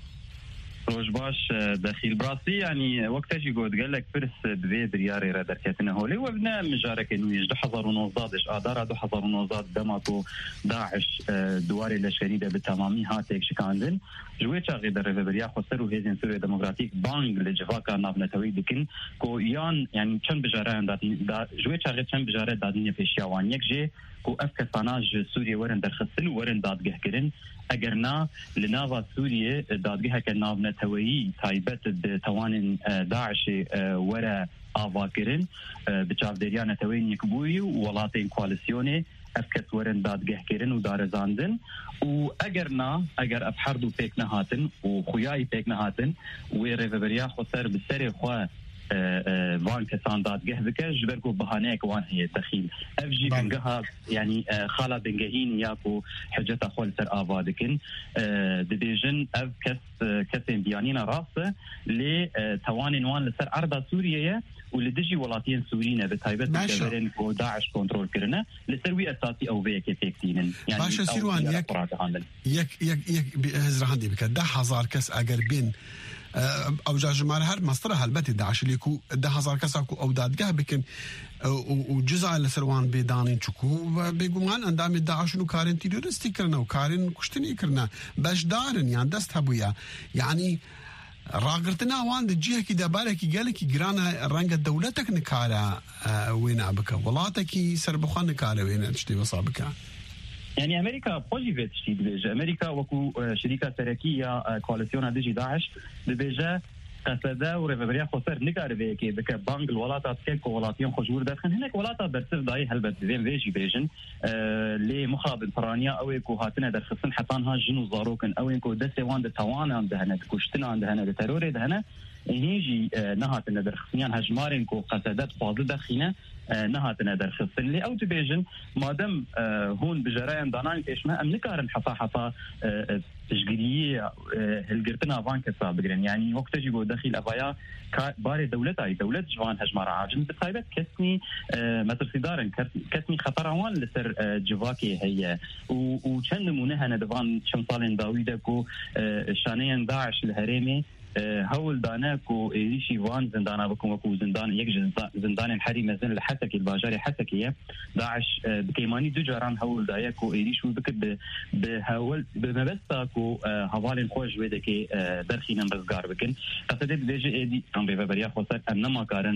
روش باش داخل براسي يعني وقت اجي قد قال لك فرس بذي برياري را دركتنا هولي وابنا مجارك انه يجدو حضر ونوزادش آدارا دو حضر ونوزاد دماتو داعش دواري لشريدة بالتمامي هاتيك شكاندن جوية شاغي در ريفبريا خسر وهيزين سوريا ديمقراطيك بانج لجفاكا نابنتوي دكن كو يان يعني چند بجاران دادين دا جوية شاغي چند بجاران دادين يفيشيوان يك جي كو افكساناج سوريا ورن درخصن ورن دادگه کرن اگرنا لناوا سوريا دادگه که نابنتوي تايبت بتوان داعش ورا آوا کرن بچاف دریان توین یکبوی ولاتین کواليسيوني افكس ورن دادگه کرن و دارزاندن و اگرنا اگر افحردو پیک نهاتن و خویای پیک نهاتن و ريفبريا خسر بسری خواه وان كسان دادگه بك جبركو بهانيك وان هي دخيل افجي بنجها يعني خاله بنجهين ياكو حجه خول سر افادكن دبيجن اف كس كسين بيانينا راسه ل توانين وان لسر ارض سوريا ولدجي ولاتين سورينا بتايبت جبرين كو داعش كنترول كرنا لسروي اساسي او فيك فيكتين يعني باشا سيروان يك يك يك يك بهزر عندي بك ده هزار كس اگر بين او جاجمال هر مصدر هلبت داعش ليكو ده هزار كساكو او دادگاه بكن وجزء لسروان بيدانين چكو بيقومان اندام داعش نو كارين تيرورستي كرنا وكارين كشتني كرنا باش دارن يعني دست هبويا يعني راقرتنا وان دجيه كي دبالك قالك جرانا رنگ دولتك نكالا وين ابك ولاتك سربخان نكالا وين تشتي بصابك يعني امريكا بوجيفيت شي بيجا امريكا وكو شركه تركيه كواليسيون ديجي داعش بيجا قصدا وريفبريا خسر نكار بيكي بك بانك الولاتات كيك ولاتيون خجور داخل هناك ولاتات برسف داي هلبت زين فيجي بيجن آه لي مخابن فرانيا او يكو هاتنا درخصن حطانها جنو زاروكن او يكو دسوان دتوان عند هنا كشتنا عند هنا دتروري هنا هيجي آه نهاتنا درخصنيان هجمارين كو قصدات فاضل دخينه آه نهاتنا درخصن لي او تبيجن مادام آه هون بجرايم دانان ايش ما امنكارن حصا حصا آه تشغيليه هلقرتنا فان كسا بقرن يعني وقت يجي داخل افايا باري دولتاي دولة جوان هجمار عاجم بتايبت كسني متر سيدارن كسني خطر عوان لسر جواكي هي وچند نمونه هنا دفان شمصالين داويدكو شانيان داعش الهريمي هول داناكو ايشي وان زندانا بكم وكو زندان يك زندان الحري مازال الحسكي الباجاري حسكيه داعش بكيماني دو جاران هول داياكو ايشو بكد بهول بمبستاكو هوالين خوش ويدكي درخينا بزغار بكن قصدت بيجي ايدي ام بيبريا خسر انما كارن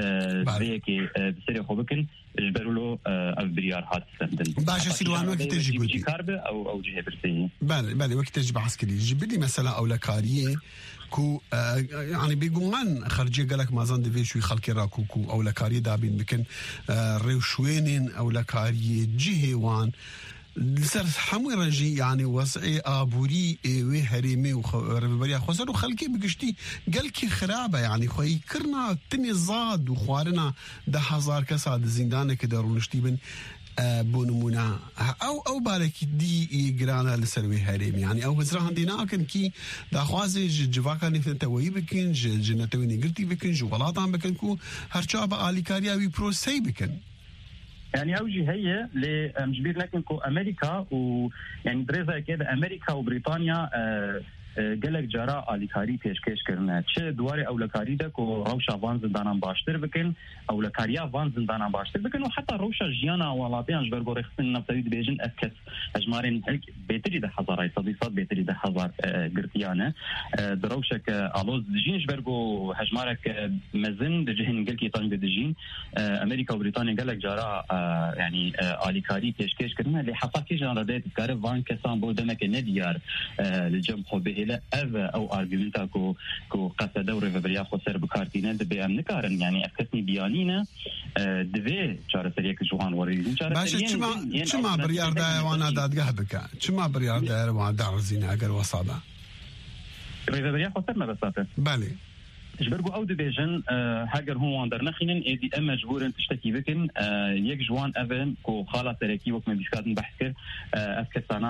بيكي بسري خو بكن جبرلو البريار هات سندن باشا سيروان وقت تجي قدي كاربه او او جهه برسي بله بله وقت تجي عسكري جيب لي مثلا او لكاريه كو آه يعني بيقومان خرجي قالك ما زان دفي شوي خلقي راكو كو او لكاريه دابين بكن آه ريوشوينين او لكاريه جهوان لسر حموي رجي يعني وسعي ابوري وي هريمي وربريا خسر وخلقي بقشتي قالكي خرابه يعني خوي كرنا تني زاد وخوارنا ده هزار كساد زندانه كدارو نشتيبن بونمونا او او بالك دي جرانا لسروي هريم يعني او بزرا عندنا كن كي دا خوازي جواكا نفتوي بكن جنتوي نيغرتي بكن جولاطان بكن كو هرچا الي كارياوي بروسي بكن يعني اوجي هي لمجبير لكن كو امريكا ويعني دريزا كده امريكا وبريطانيا آه گەلێک جارا ئالیکاری پێشکەشکردنە چ دوارێ ئەولەکاری دەک و ڕەوشە وان زندانان باشتر بکەن ئەولەکاریە وان زندانان باشتر بکەن و حتا ڕەوشە ژیانە وڵاتیان ژبەر بۆ ڕێخستن نەفتەوی دەبێژن ئەس کەس هەژمارێن بێتری دە هەزارای سەدی سەد بێتری دە هەزار گرتیانە دڕەوشەکە ئالۆز دژین ژبەر بۆ هەژمارێک مەزن دەجهێن گەلکی تانگ دەژین ئەمریکا و بریتانیا گەلێک جارا ینی ئالیکاری پێشکەشکردنە لێ حەفا کێژان ڕدێت کارە وان کەسان بۆ دەمەکە نەدیار لەجەم خۆ بهێلە ئەڤ ئەو ئارگومنتا کو قەسەدە و ڕێڤەبەریا خۆ سەر بکارتینە دەبێ ئەم نکارن یعنی ئەفکەسنی بیانینە دەوێ چارەسەریەک جوان وەڕێژین باشە چما بڕیاردایەوانە دادگاه بکە چما بڕیاردایەوان داڕزینە ئەگەر وەسادا ڕێڤەبەریا خۆ سەر مەبەساتە بەڵێ جبرگو او دبیجن هاگر هون در نخینن ایدی ام مجبورن تشتکی بکن یک جوان اون کو خاله ترکی وقت من بیشکاتن بحث کر افکسانا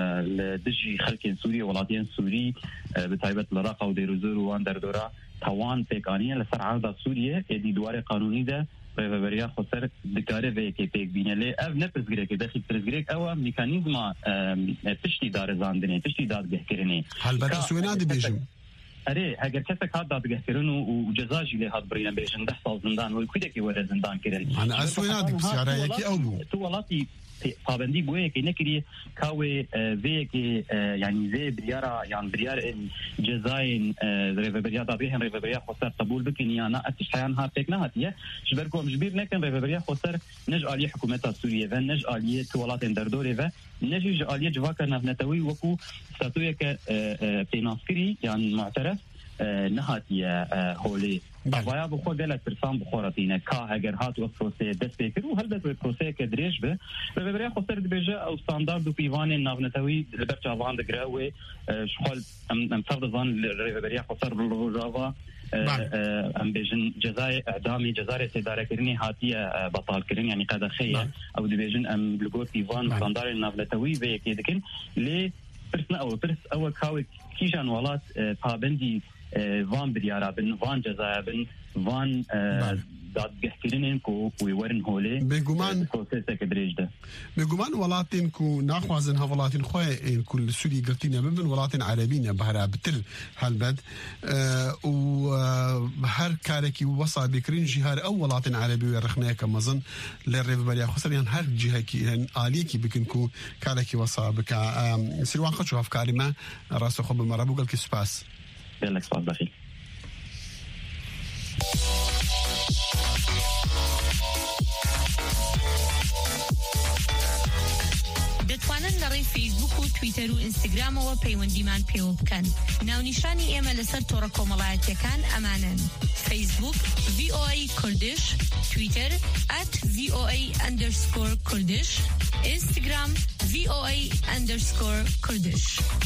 لدجی خلق سوری ولاتین سوری بتایبت لراقه و دیروزور وان در دورا توان پیکانیه لسر عرض سوریه ایدی دوار قانونی ده ڕێڤەبەریا خۆسەر دکارە vەیەکێ پێک بینە لێ ئەو نەپرسگرێکی دەخی پرسگرێک ئەوە میکانیزما پشتی دارەزاندنێ پشتی دادگەهکردنێ هەلبەتە سوێنا دەبێژم ئەرێ هەگەر کەسێک هات دادگەهکردن و جەزاژی لێ هات بڕینە بێژن دە ساڵ زندان وەی کودێکی وەرە زندانکردن سیارەیەکی ئەو بوو تو وڵاتی پابندی بۆ یەکەی نەکردی کاوێ vەیەکێ یعنی vê biryara yan biryar cezayên rêveberiya da bêhên rêveberiya xweser qebûl bikin yan na tişteyan hat pêk nehatiye ji ber ku em ji bîr nekin rêveberiya xweser ne ji aliyê hikûmeta Sûriye ve ne ji aliyê tu welatên derdorê ve ne jî ji aliyê civaka navnetewî wekû statûyeke pênavkirî yan mu'teref nehatiye holê Avaya bu xwe gelek pirsan bixwaretîne ka heger hat wek proseyê dest pê kir û helbet wê proseyeke dirêj be rêveberiya xweser dibêje ew standard û pîvanên navnetewî li ber çavan digire wê ji xwe em fev dizanin rêveberiya xweser rojava em bêjin cezayê edamî cezarê sêdarekirinê hatiye betalkirin yanî qedexeye ew dibêjin em li gor pîvan standardên navnetewî vê yekê dikin lê pirsna ew pirs ew kawê kîjan welat pabendî وان بریارا بن وان جزایا بن وان دادگەهکردنên ku wê werin holê proseseke dirêj de bêguman welatên ku naxwazin hevelatên xwe ku li Sûriyê girtîne bibin welatên Erebî ne bihera bitir helbet û her karekî wesa bêkirin jî her ew welatên Erebî wê rexneyeke mezin lê rêveberiya xweser yan her cihekî aliyekî bikin ku karekî wesa bike sîrwan xwe çû hevkarî me rastî xwe bimere bû gelkî spas لك سؤال داخل دەتوانن لەڕێی فیسبوک و تویتەر و ئینستاگرامەوە پەیوەندیمان پێوە بکەن ناونیشانی ئێمە لەسەر تۆڕە کۆمەڵایەتیەکان ئەمانن فیسبوک وی او ای کوردش تویتەر ئەت وی او ای ئەندەرسکۆر کوردش ئینستاگرام وی او ای ئەندەرسکۆر کوردش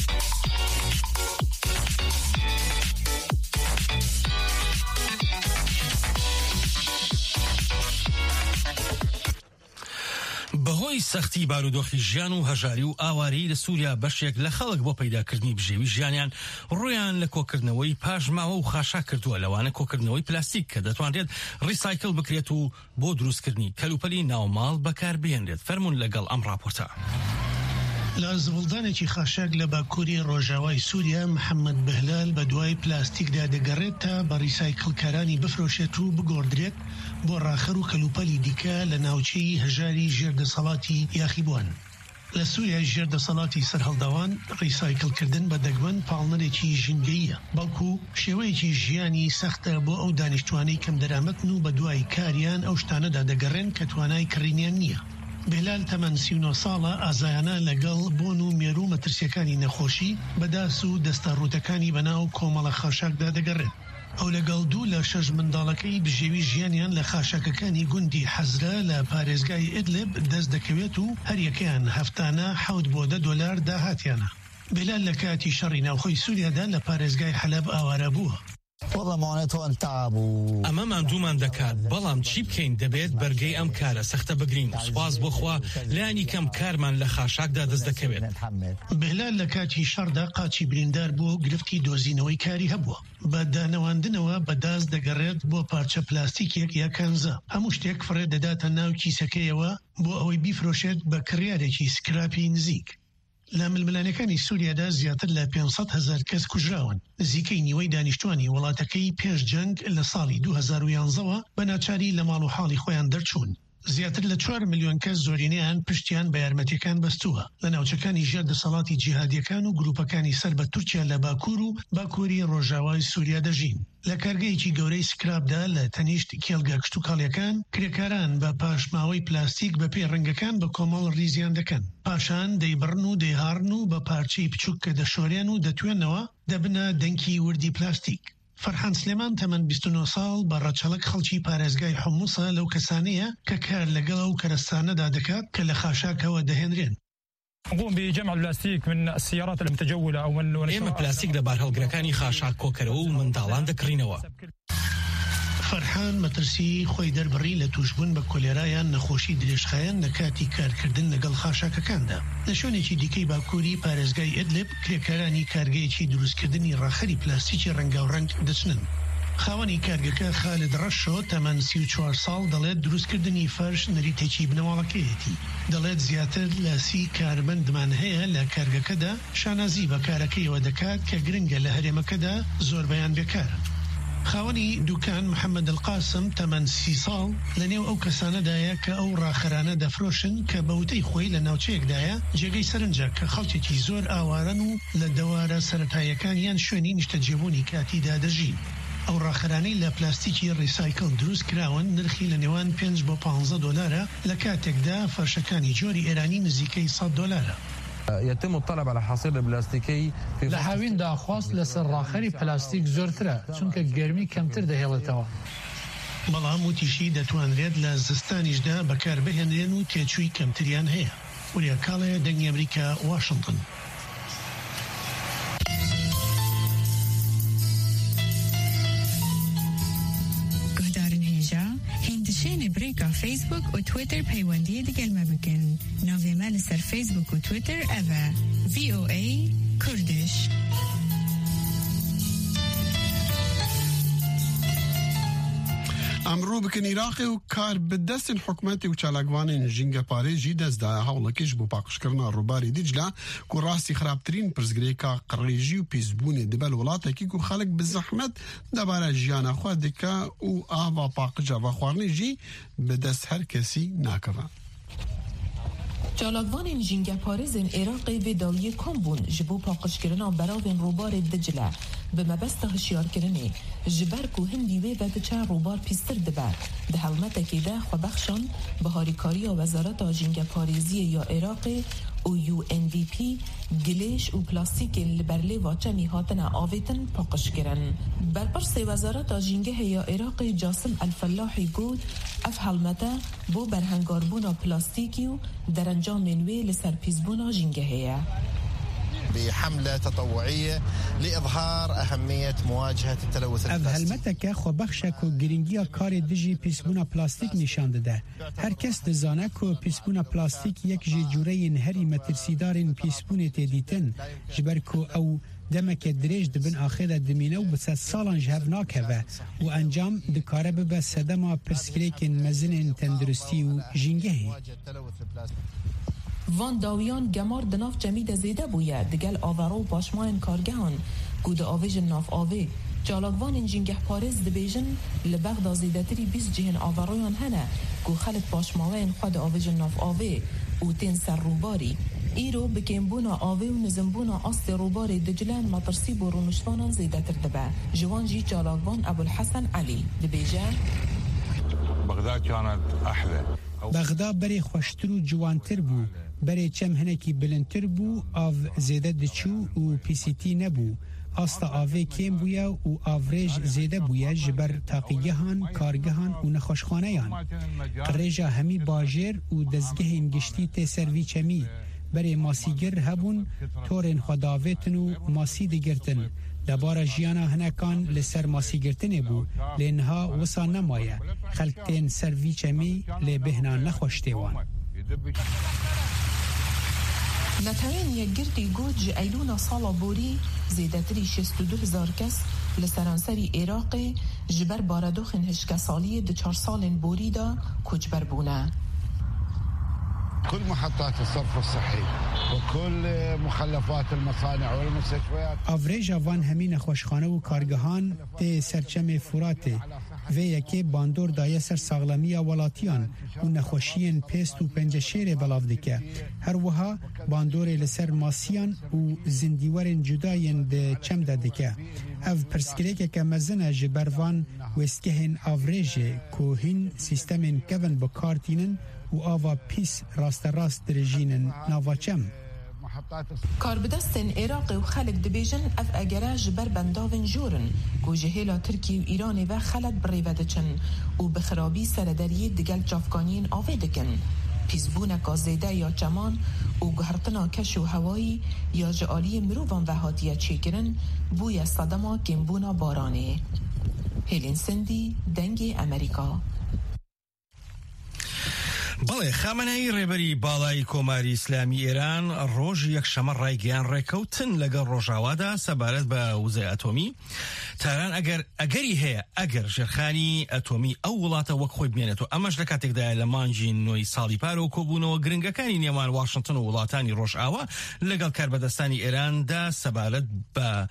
بەهۆی سەختی بارودۆخی ژیان و هەژاری و ئاواری لە سووریا بەشێک لە خەڵک بۆ پەیداکردنی بژێوی ژیانیان ڕویان لە کۆکردنەوەی پاژماوە و خاشا کردووە لەوانە کۆکردنەوەی پلاستیک کە دەتوانرێت ڕیسایکل بکرێت و بۆ دروستکردنی کەلوپەلی ناوماڵ بەکاربێنرێت فەرمون لەگەڵ ئەم راپۆرتە لە زڤڵدانێکی خاشاک لە باکووری ڕۆژاوای سووریا محەممەد بهلال بە دوای پلاستیکدا دەگەڕێت تا بە ڕیسایکلکارانی بفرۆشێت و بگۆڕدرێت بۆ ڕاخەر و کەلوپەلی دیکە لە ناوچەی هەژاری ژێردەسەڵاتی یاخیبوان لە سووریا ژێردەسەڵاتی سەرهەڵداوان ڕیسایکلکردن بە دەگمەن پاڵنەرێکی ژینگەیە بەڵکو شێوەیەکی ژیانی سەختە بۆ ئەو دانیشتوانەی کەم دەرامەتن و بە دوای کاریان ئەو شتانەدا دەگەڕێن کە توانای کڕینیان نییە بهلال تەمەن سی و نۆ ساڵە ئازایانە لەگەڵ بۆن و مێروو مەترسیەکانی نەخۆشی بەداس و دەستە ڕوتەکانی بەناو کۆمەڵە خاشاکدا دەگەڕێت ئەو لەگەڵ دوو لە شەش منداڵەکەی بژێوی ژیانیان لە خاشاکەکانی گوندی حەزرە لە پارێزگای ئیدلب دەست دەکەوێت و هەریەکەیان هەفتانە حەوت بۆ دە دۆلار داهاتیانە بهلال لە کاتی شەڕی ناوخۆی سووریادا لە پارێزگای حەلەب ئاوارە بووە ئەمە ماندوومان دەکات بەڵام چی بکەین دەبێت بەرگەی ئەم کارە سەختە بگرین سوپاس بۆخوا لانی کەم کارمان لە خاشاکدا دەست دەکەوێت بهلال لە کاتی شەڕدا قاچی بریندار بۆ گرفتی دۆزینەوەی کاری هەبووە بە دانەواندنەوە بەداز دەگەڕێت بۆ پارچە پلاستیکێک یا کەنزە هەموو شتێک فڕێ دەداتە ناو کیسەکەیەوە بۆ ئەوەی بیفرۆشێت بە کڕیارێکی سکراپی نزیک لە ململانەکانی سووریادا زیاتر لە پێنجسەد هەزار کەس کوژراون. نزیکەی نیوەی دانیشتوانی وڵاتەکەی پێش جەنگ لە ساڵی دوو هەزار و یانزەوە بە ناچاری لە ماڵ و حاڵی خۆیان دەرچوون. زیاتر لە چوار ملیۆن کەس زۆرینەیان پشتیان بە یارمەتیەکان بەستووە لە ناوچەکانی ژێر دەسەڵاتی جیهادیەکان و گروپەکانی سەر بە تورکیا لە باکوور و باکووری ڕۆژاوای سووریا دەژین. لە کارگەیەکی گەورەی سکرابدا لە تەنیشت کێڵگە کشتوکاڵیەکان کرێکاران بە پاشماوەی پلاستیک بە پێ ڕەنگەکان بە کۆمەڵ ریزیان دەکەن. پاشان دەیبڕن و دەیهارن و بە پارچەی بچووک کە دەشۆرێن و دەتوێنەوە دەبنە دەنکی وردی پلاستیک. فەرحان سلێمان تەمەن بیست و نۆ ساڵ بە ڕەچەڵک خەڵکی پارێزگای حموسە لەو کەسانەیە کە کار لەگەڵ و کەرەستانەدا دەکات کە لە خاشاکەوە دەهێنرێن. نقوم بجمع البلاستيك من السيارات المتجولة أو من ئێمە پلاستیک لە بارهەڵگرەکانی خاشاک کۆکەرەوە و منداڵان دەکڕینەوە. فەرحان مەترسی خۆی دەربڕی لە توشبوون بە کۆلێرایان نەخۆشی درێژخایەن لە کاتی کارکردن لەگەڵ خاشاکەکاندا. لە شوێنێکی دیکەی باکووری پارێزگای ئیدلب کرێکارانی کارگەیەکی دروستکردنی ڕاخەری پلاستیکی ڕەنگاوڕەنگ دەچنن. خاوەنی کارگەکە خالد ڕەشۆ تەمەن سی و چوار ساڵ دەڵێت دروستکردنی فەرش نەریتێکی بنەماڵەکەیەتی. دەڵێت زیاتر لە سی کارمەندمان هەیە لە کارگەکەدا شانازی بە کارەکەیەوە دەکات کە گرنگە لە هەرێمەکەدا زۆر بەیان بێکارن. خاوەنی دوکان محەممەد القاسم تەمەن سی ساڵ لە نێو ئەو کەسانەدایە کە ئەو ڕاخەرانە دەفرۆشن کە بەوتەی خۆی لە ناوچەیەکدایە جێگەی سەرنجە کە خەڵکێکی زۆر ئاوارن و لە دەوارە سەرەتایەکان یان شوێنی نیشتەجێبوونی کاتیدا دەژین. ئەو ڕاخەرانەی لە پلاستیکی ڕیسایکل دروست کراون نرخی لە نێوان پێنج بۆ پانزە دۆلارە لە کاتێکدا فەرشەکانی جۆری ئێرانی نزیکەی سەد دۆلارە. يتم الطلب على حصير البلاستيكي لە هاوین داخواست لەسەر ڕاخەری پلاستیک زۆرترە چونکە گەرمی کەمتر دەهێڵێتەوە. بەڵام وتیشی دەتوانرێت لە زستانیشدا بەکار بهێنرێن و تێچووی کەمتریان هەیە. وریە کاڵەیە دەنگی ئەمریکا واشنگتن. بريكا فيسبوك وتويتر بيوندية دقل ما بكن نوفي مال سر فيسبوك وتويتر أفا في او اي كردش. ئەمڕۆ بکەن عێراقی و کار بەدەستن حکوومەتی و چالاکوانین ژینگە پارێژی دەستدا هەوڵەکەش بۆ پاقشکردنا ڕووباری دیجلا و ڕاستی خراپترین پرسگرێکا قڕێژی و پیسبوونی دەبەل وڵاتێکی و خەڵک بزەحمەت دەبارە ژیانە خوا دکا و ئاوا پاقجا و خواردنیژی بەدەست هەر کەسی ناکەوە. چالاکوانین ژینگە پارێزن عێراقی وێداویە کۆم بوون ji bo paqijkirina beravên ڕووبارê Dicle bi mebesta hişyarkirinê ji ber ku hindî wê vediçe ڕووبار pîstir dibe. Di helmetekê de xwebexşan bi harîkariya Wezareta ژینگە Parêziyê ya Iraqê û U N D P gilêş û plastîkên li ber lêva çemî hatine avêtin paqijkirin. Berpirsê Wezareta ژینگehê ya Iraqê Casim Elfellahî got ev helmete bo berhengarbûna plastîkî û derencamên wê li ser pîsbûna ژینگehê ye. بحملة تطوعية لإظهار أهمية مواجهة التلوث البلاستيكي. هلمتك خو بخشك و گرینگیا کار دجی پیسبونا پلاستیک نشان داده. هر کس دزانه که پیسبونا پلاستیک یک جوره نهری مترسیدارین پیسبون تدیتن جبر که او دمک دریج دبن آخر دمینه و بس سالان جهب ناکه و انجام دکاره به صدما پرسکریک مزن تندرستی و ژینگهی. وان داویان گمار دناف جمید زیده بویه دگل آورا و پاشماین کارگهان گود آویج ناف آوی جالاگوان ژینگه پارێز دبیجن لبغدا زیدتری بیست جهن آورایان هنه گو خلط پاشماوین خود آویج ناف آوی و تین سر روباری ایرو بکیمبونا آوی و نزمبونا آست روباری دجلان مطرسی برونشتوانان زیده تر دبه جوان جی جالاگوان ابو الحسن علی دبیجه بغداد كانت أحلى. بغداد بري خوشتر و جوانتر بو بري چم هنکی بلندتر بو آف زیده دچو و پی سی تی نبو آستا آوه کم بویا و آوریج زیده بویا جبر تاقیگهان کارگهان و نخوشخانه یان قریجا همی باجر و دزگه انگشتی تی سروی چمی بري ماسیگر هبون تورن خداوتن و ماسی دگرتن دبارا جیانا هنکان لسر ماسی گرتنه بو لینها وسا نمایه خلقتین سروی چمی لبهنا نخوشتیوان. نتایین یک گردی گود جی ایلونا سالا بوری زیدتری شست و دو هزار کس لسرانسری عراقی جبر باردوخن هشکسالی ده چار سالین بوری دا کجبر بونه. كل محطات الصرف الصحي وكل مخلفات المصانع والمستشفيات. آفریجا وان همین خوشخانه و کارگهان تی سرچم فراته و یکی باندور دایه سر ساغلمی ولاتیان و نخوشین پیست و پنجشیر بلاف دکه. هر وها باندور لسر ماسیان و زندیورین جداین ده چم دکه. اف پرسکریک که مزنه جبروان وستکهن آفریجه که هین سیستمین کون بکارتینن و آوا پیس راست راست درجینن نواچم. کاربدستن عراق و خلق دبیجن اف اگره جبر بنداون جورن که جهیلا ترکی و ایران و خلط بریوده چن و بخرابی سردریه دگل جافگانین آوه دکن. پیزبون کازیده یا چمان و گهرتنا کش و هوایی یا جعالی مروفان و هاتیه چیکرن بوی صدما کمبونا بارانه. هیلین سندی دنگ امریکا. بەڵێ خامنەی ڕێبەری باڵای کۆماری ئیسلامی ئێران ڕۆژ یەکشەمە ڕایگەیان ڕێکەوتن لەگەڵ ڕۆژاوادا سەبارەت بە وزەی ئەتۆمی تاران ئەگەر ئەگەری هەیە ئەگەر ژێرخانی ئەتۆمی ئەو وڵاتە وەک خۆی بمێنێتەوە. ئەمەش لە کاتێکدا لە مانجی نۆی ساڵی پارۆ کۆبوونەوە گرنگەکانی نێوان واشنگتن و وڵاتانی ڕۆژئاوا لەگەڵ کاربەدەستانی ئێراندا سەبارەت بە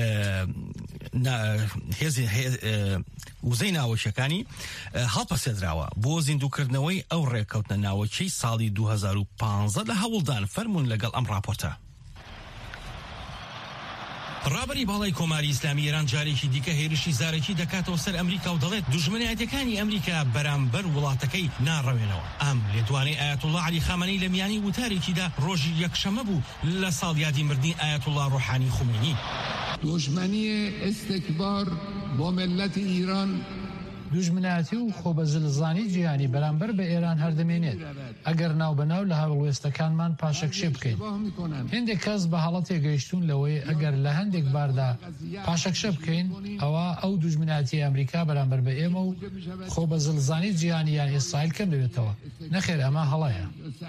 وزەی ناوەشەکانی هەڵپەسێدراوە بۆ زیندووکردنەوەی ئەو ڕێکەوتنە ناوەچەی ساڵی دوو هەزار و پانزە لە هەوڵدان فەرموون لەگەڵ ئەم راپۆرتە. ڕابەری باڵای کۆماری ئیسلامی ئێران جارێکی دیکە هێرشی زارێکی دەکاتەوە سەر ئەمریکا و دەڵێت دوژمنایەتەکانی ئەمریکا بەرامبەر وڵاتەکەی ناڕەوێنەوە. ئەم لێدوانەی ئایەتوڵڵا عەلی خامنەی لە میانی وتارێکیدا ڕۆژی یەکشەمە بوو لە ساڵ یادی مردنی ئایەتوڵڵا ڕۆحانی خومینی. دشمنی استکبار با ملت ایران دوژمنایەتی و خۆبەزلزانی جیهانی بەرامبەر بە ئێران هەردەمێنێت ئەگەر ناو بەناو لە هاوڵوێستەکانمان پاشەکشێ بکەین. هێندێک کەس بە حاڵەت تێگەیشتون لەوەی ئەگەر لە هەندێک باردا پاشەکشە بکەین ئەوە ئەو دوژمنایەتی ئەمریکا بەرامبەر بە ئێمە و خۆبەزلزانی جیهانی یان ئیسرائیل کەم دەبێتەوە. نەخێر ئەمە هەڵەیە.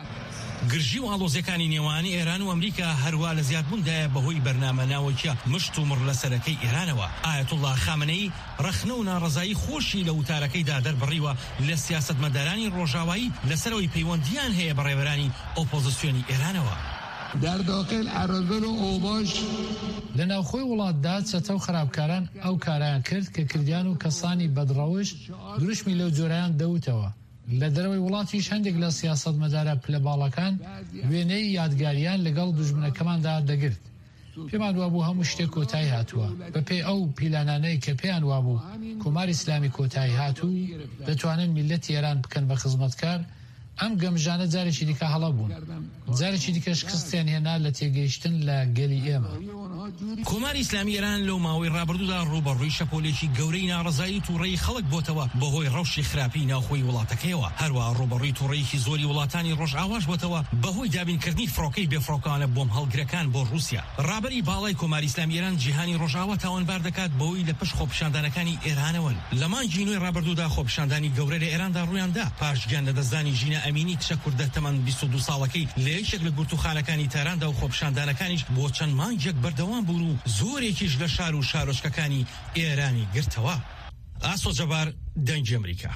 گرژی و ئاڵۆزیەکانی نێوانی ئێران و ئەمریکا هەروە لە زیادبووندایە بەهۆی بەرنامە ناوەکیە مشت و مڕ لەسەرەکەی ئێرانەوە. ئایەتوڵڵا خامنەی ڕەخنە و ناڕەزایی خۆشی لە وتارەکەیدا دەربڕیوە لە سیاسەتمەدارانی ڕۆژاوایی لەسەرەوەی پەیوەندیان هەیە بە ڕێبەرانی ئۆپۆزیسیۆنی ئێرانەوە. در داخل اراذل و اوباش لە ناوخۆی وڵاتدا چەتە و خراپکاران ئەو کارایان کرد کە کردیان و کەسانی بەدڕەوش دروشمی لەو جۆرەیان دەوتەوە. لە دەرەوەی وڵاتیش هەندێک لە سیاسەتمەدارە پلەباڵەکان وێنەی یادگاریان لەگەڵ دوژمنەکەماندا دەگرت. پێمان وابوو هەموو شتێک کۆتایی هاتووە بە پێی ئەو پیلانانەی کە پێیان وابوو کۆماری ئیسلامی کۆتایی هاتوو دەتوانن میلەتی ئێران بکەن بە خزمەتکار. ئەم گەمژانە جارێکی دیکە هەڵە بوون، جارێکی دیکە شکستیان هێنا لە تێگەیشتن لە گەلی ئێمە. کۆماری ئیسلامی ئێران لەو ماوەی ڕابردوودا ڕوبەڕووی شەپۆلێکی گەورەی ناڕزایی تووڕەی خەڵک بۆتەوە بەهۆی ڕەوشی خراپی ناوخۆی وڵاتەکەیەوە. هەروە ڕوبەڕووی تووڕەیەکی زۆری وڵاتانی ڕۆژئاواش بۆتەوە بەهۆی دابینکردنی فڕۆکەی بێفڕۆکانە بۆم هەڵگرەکان بۆ رووسیا. ڕابەری باڵای کۆماری ئیسلامی ئێران جیهانی ڕۆژئاوا تاوانبار دەکات بەهۆی لە پشت خۆپیشاندانەکانی ئێرانەوەن. لە مانگی نوێی ڕابردوودا خۆپیشاندانی گەورە لە ئێراندا ڕوویاندا پاشگیان لە دەستدانی ژینە ئەمینی کچە کوردە تەمەن بیست و دوو ساڵەکەی لە یەکێک لە گورتوخانەکانی تاراندا و خۆپیشاندانەکانیش بۆ چەند مانگێک بەردەوام بوون و زۆرێکیش لە شار و شارۆچکەکانی ئێرانی گرتەوە. ئاسۆ جەبار دەنگی ئەمریکا.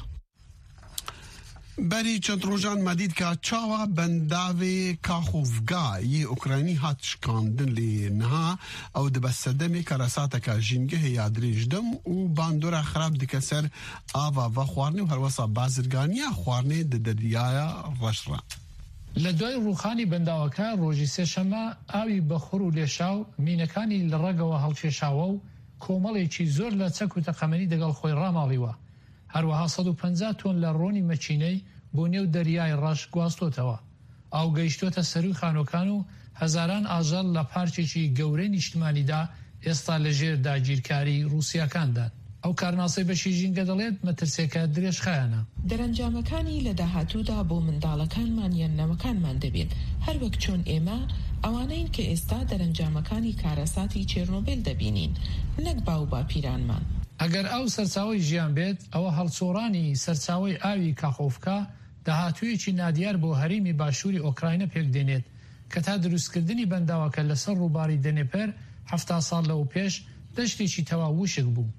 بەری چەند ڕۆژان مەدید کە چاوە بەنداوێ کاخۆڤگای ئوکراینی هات شکاندن لێ نها ئەو دەبە سەدەمێ کە ڕەساتەکە ژینگەهێ یا درێژدەم و باندۆرە خراپ دکە سەر ئاوا ڤە خواردنێ و هەروەسا بازرگانیە خواردنێ دە دەریایە ڕەشڕە. لە دوای ڕووخانی بەنداوەکە ڕۆژی سێشەمە ئاوی بەخۆر و لێشاو مینەکانی لە ڕێگەوە هەڵکێشاوە و کۆمەڵێکی زۆر لە چەک و تەقەمەنی دەگەڵ خۆی ڕاماڵیوە. هەروەها سەد و پەنجا تۆن لە ڕۆنی مەچینەی بۆ نێو دەریای ڕەش گواستۆتەوە. ئاو گەیشتۆتە سەروی خانۆکان و هەزاران ئاژەڵ لە پارچێکی گەورەی نیشتمانیدا ئێستا لەژێر داگیرکاری رووسیەکاندان. ئەو کارناسەی بەشی ژینگە دەڵێت مەترسێکە درێژخایەنە. دەرەنجامەکانی لە داهاتوودا بۆ منداڵەکانمان یان نەوەکانمان دەبێت هەر وەک چۆن ئێمە ئەوانەین کە ئێستا دەرەنجامەکانی کارەساتی چێرنۆبێل دەبینین، نەک باو باپیرانمان. ئەگەر ئەو سەرچاوی ژیان بێت ئەوە هەڵسۆڕانی سەرچاوی ئاوی کاخۆڤکا داهاتوویەکی نادیار بۆ هەریمی باشووری ئۆکراینە پێک دێنێت کە تا دروستکردنی بەنداوەکە لەسەر ڕووباری دنێپەر هەفتا ساڵ لەو پێش دەشتێکی تەواو وشک بوو.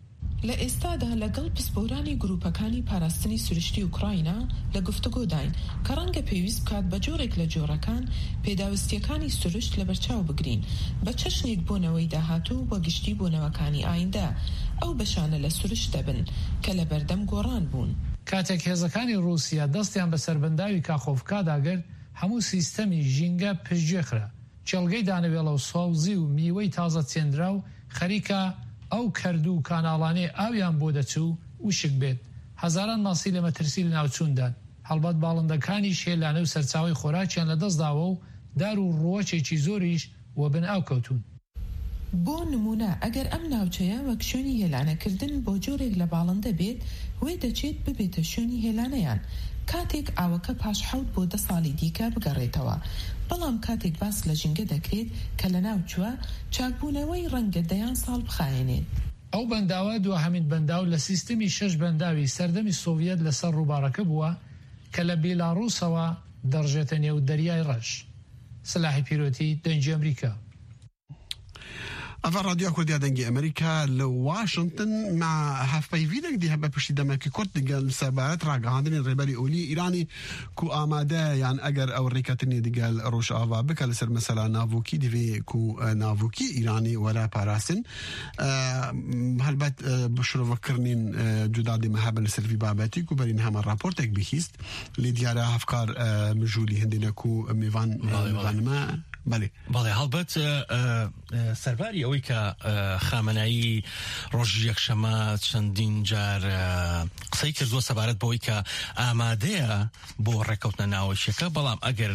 لە ئێستادا لەگەڵ پسپۆرانی گروپەکانی پاراستنی سروشتی ئوکراینا لە گفتوگۆداین کە ڕەنگە پێویست بکات بە جۆرێک لە جۆرەکان پێداویستیەکانی سروشت لە بەرچاو بگرین بە چەشنێک بۆنەوەی داهاتوو بۆ گشتی بۆنەوەکانی ئایندا ئەو بەشانە لە سروشت دەبن کە لە بەردەم گۆڕان بوون. کاتێک هێزەکانی رووسیا دەستیان بە سەربەنداوی کاخۆڤکاداگرت هەموو سیستەمی ژینگە پشتگوێخرا. چێڵگەی دانەوێڵە و سۆڵزی و میوەی تازە چێندرا و خەریکە ئەو کردو و کاناڵانەی ئاویان بۆ دەچوو وشک بێت. هەزاران ماسی لە مەترسی لە ناوچوندان. هەڵبەت باڵندەکانی شێلانە و سەرچاوی خۆراکیان لە دەستداوە و دار و ڕۆچێکی زۆریش وە بن ئاو کەوتون. بۆ نمونە ئەگەر ئەم ناوچەیە وەک شوێنی هێلانەکردن بۆ جۆرێک لە باڵندە بێت وێ دەچێت ببێتە شوێنی هێلانەیان کاتێک ئاوەکە پاش حەوت بۆ دە ساڵی دیکە بگەڕێتەوە. بەڵام کاتێک باس لە ژینگە دەکرێت کە لە ناوچووە چاکبوونەوەی ڕەنگە دەیان ساڵ بخایێنێت. ئەو بەنداوە دووەهەمین بەنداو لە سیستەمی شەش بەنداوی سەردەمی سۆڤیەت لەسەر ڕووبارەکە بووە کە لە بیلاڕووسەوە دەڕژێتە نێو دەریای ڕەش. سلاحی پیرۆتی دەنگی ئەمریکا. أفر راديو كردية دنجي أمريكا لواشنطن مع هفبي فيدك دي هبا بشي دمكي كرت دقال سابات راقا هاندني الربالي أولي إيراني كو آماده يعني أجر أو ريكاتني دقال روش آفا بك لسر مثلا نافوكي دي في كو نافوكي إيراني ولا باراسن أه هلبات أه بشرو فكرنين أه جداد مهابا لسر في باباتي كو برين هما رابورتك بخيست اللي ديارة هفكار أه مجولي هندنا كو ميفان ميفان ما بله بله هەڵبەت سەرباری ئەوەی کە خامنایی ڕۆژی یەکشەمە چەندین جار قسەی کردووە سەبارەت بەوەی کە ئامادەیە بۆ ڕێکەوتنە ناوەشیەکە بەڵام ئەگەر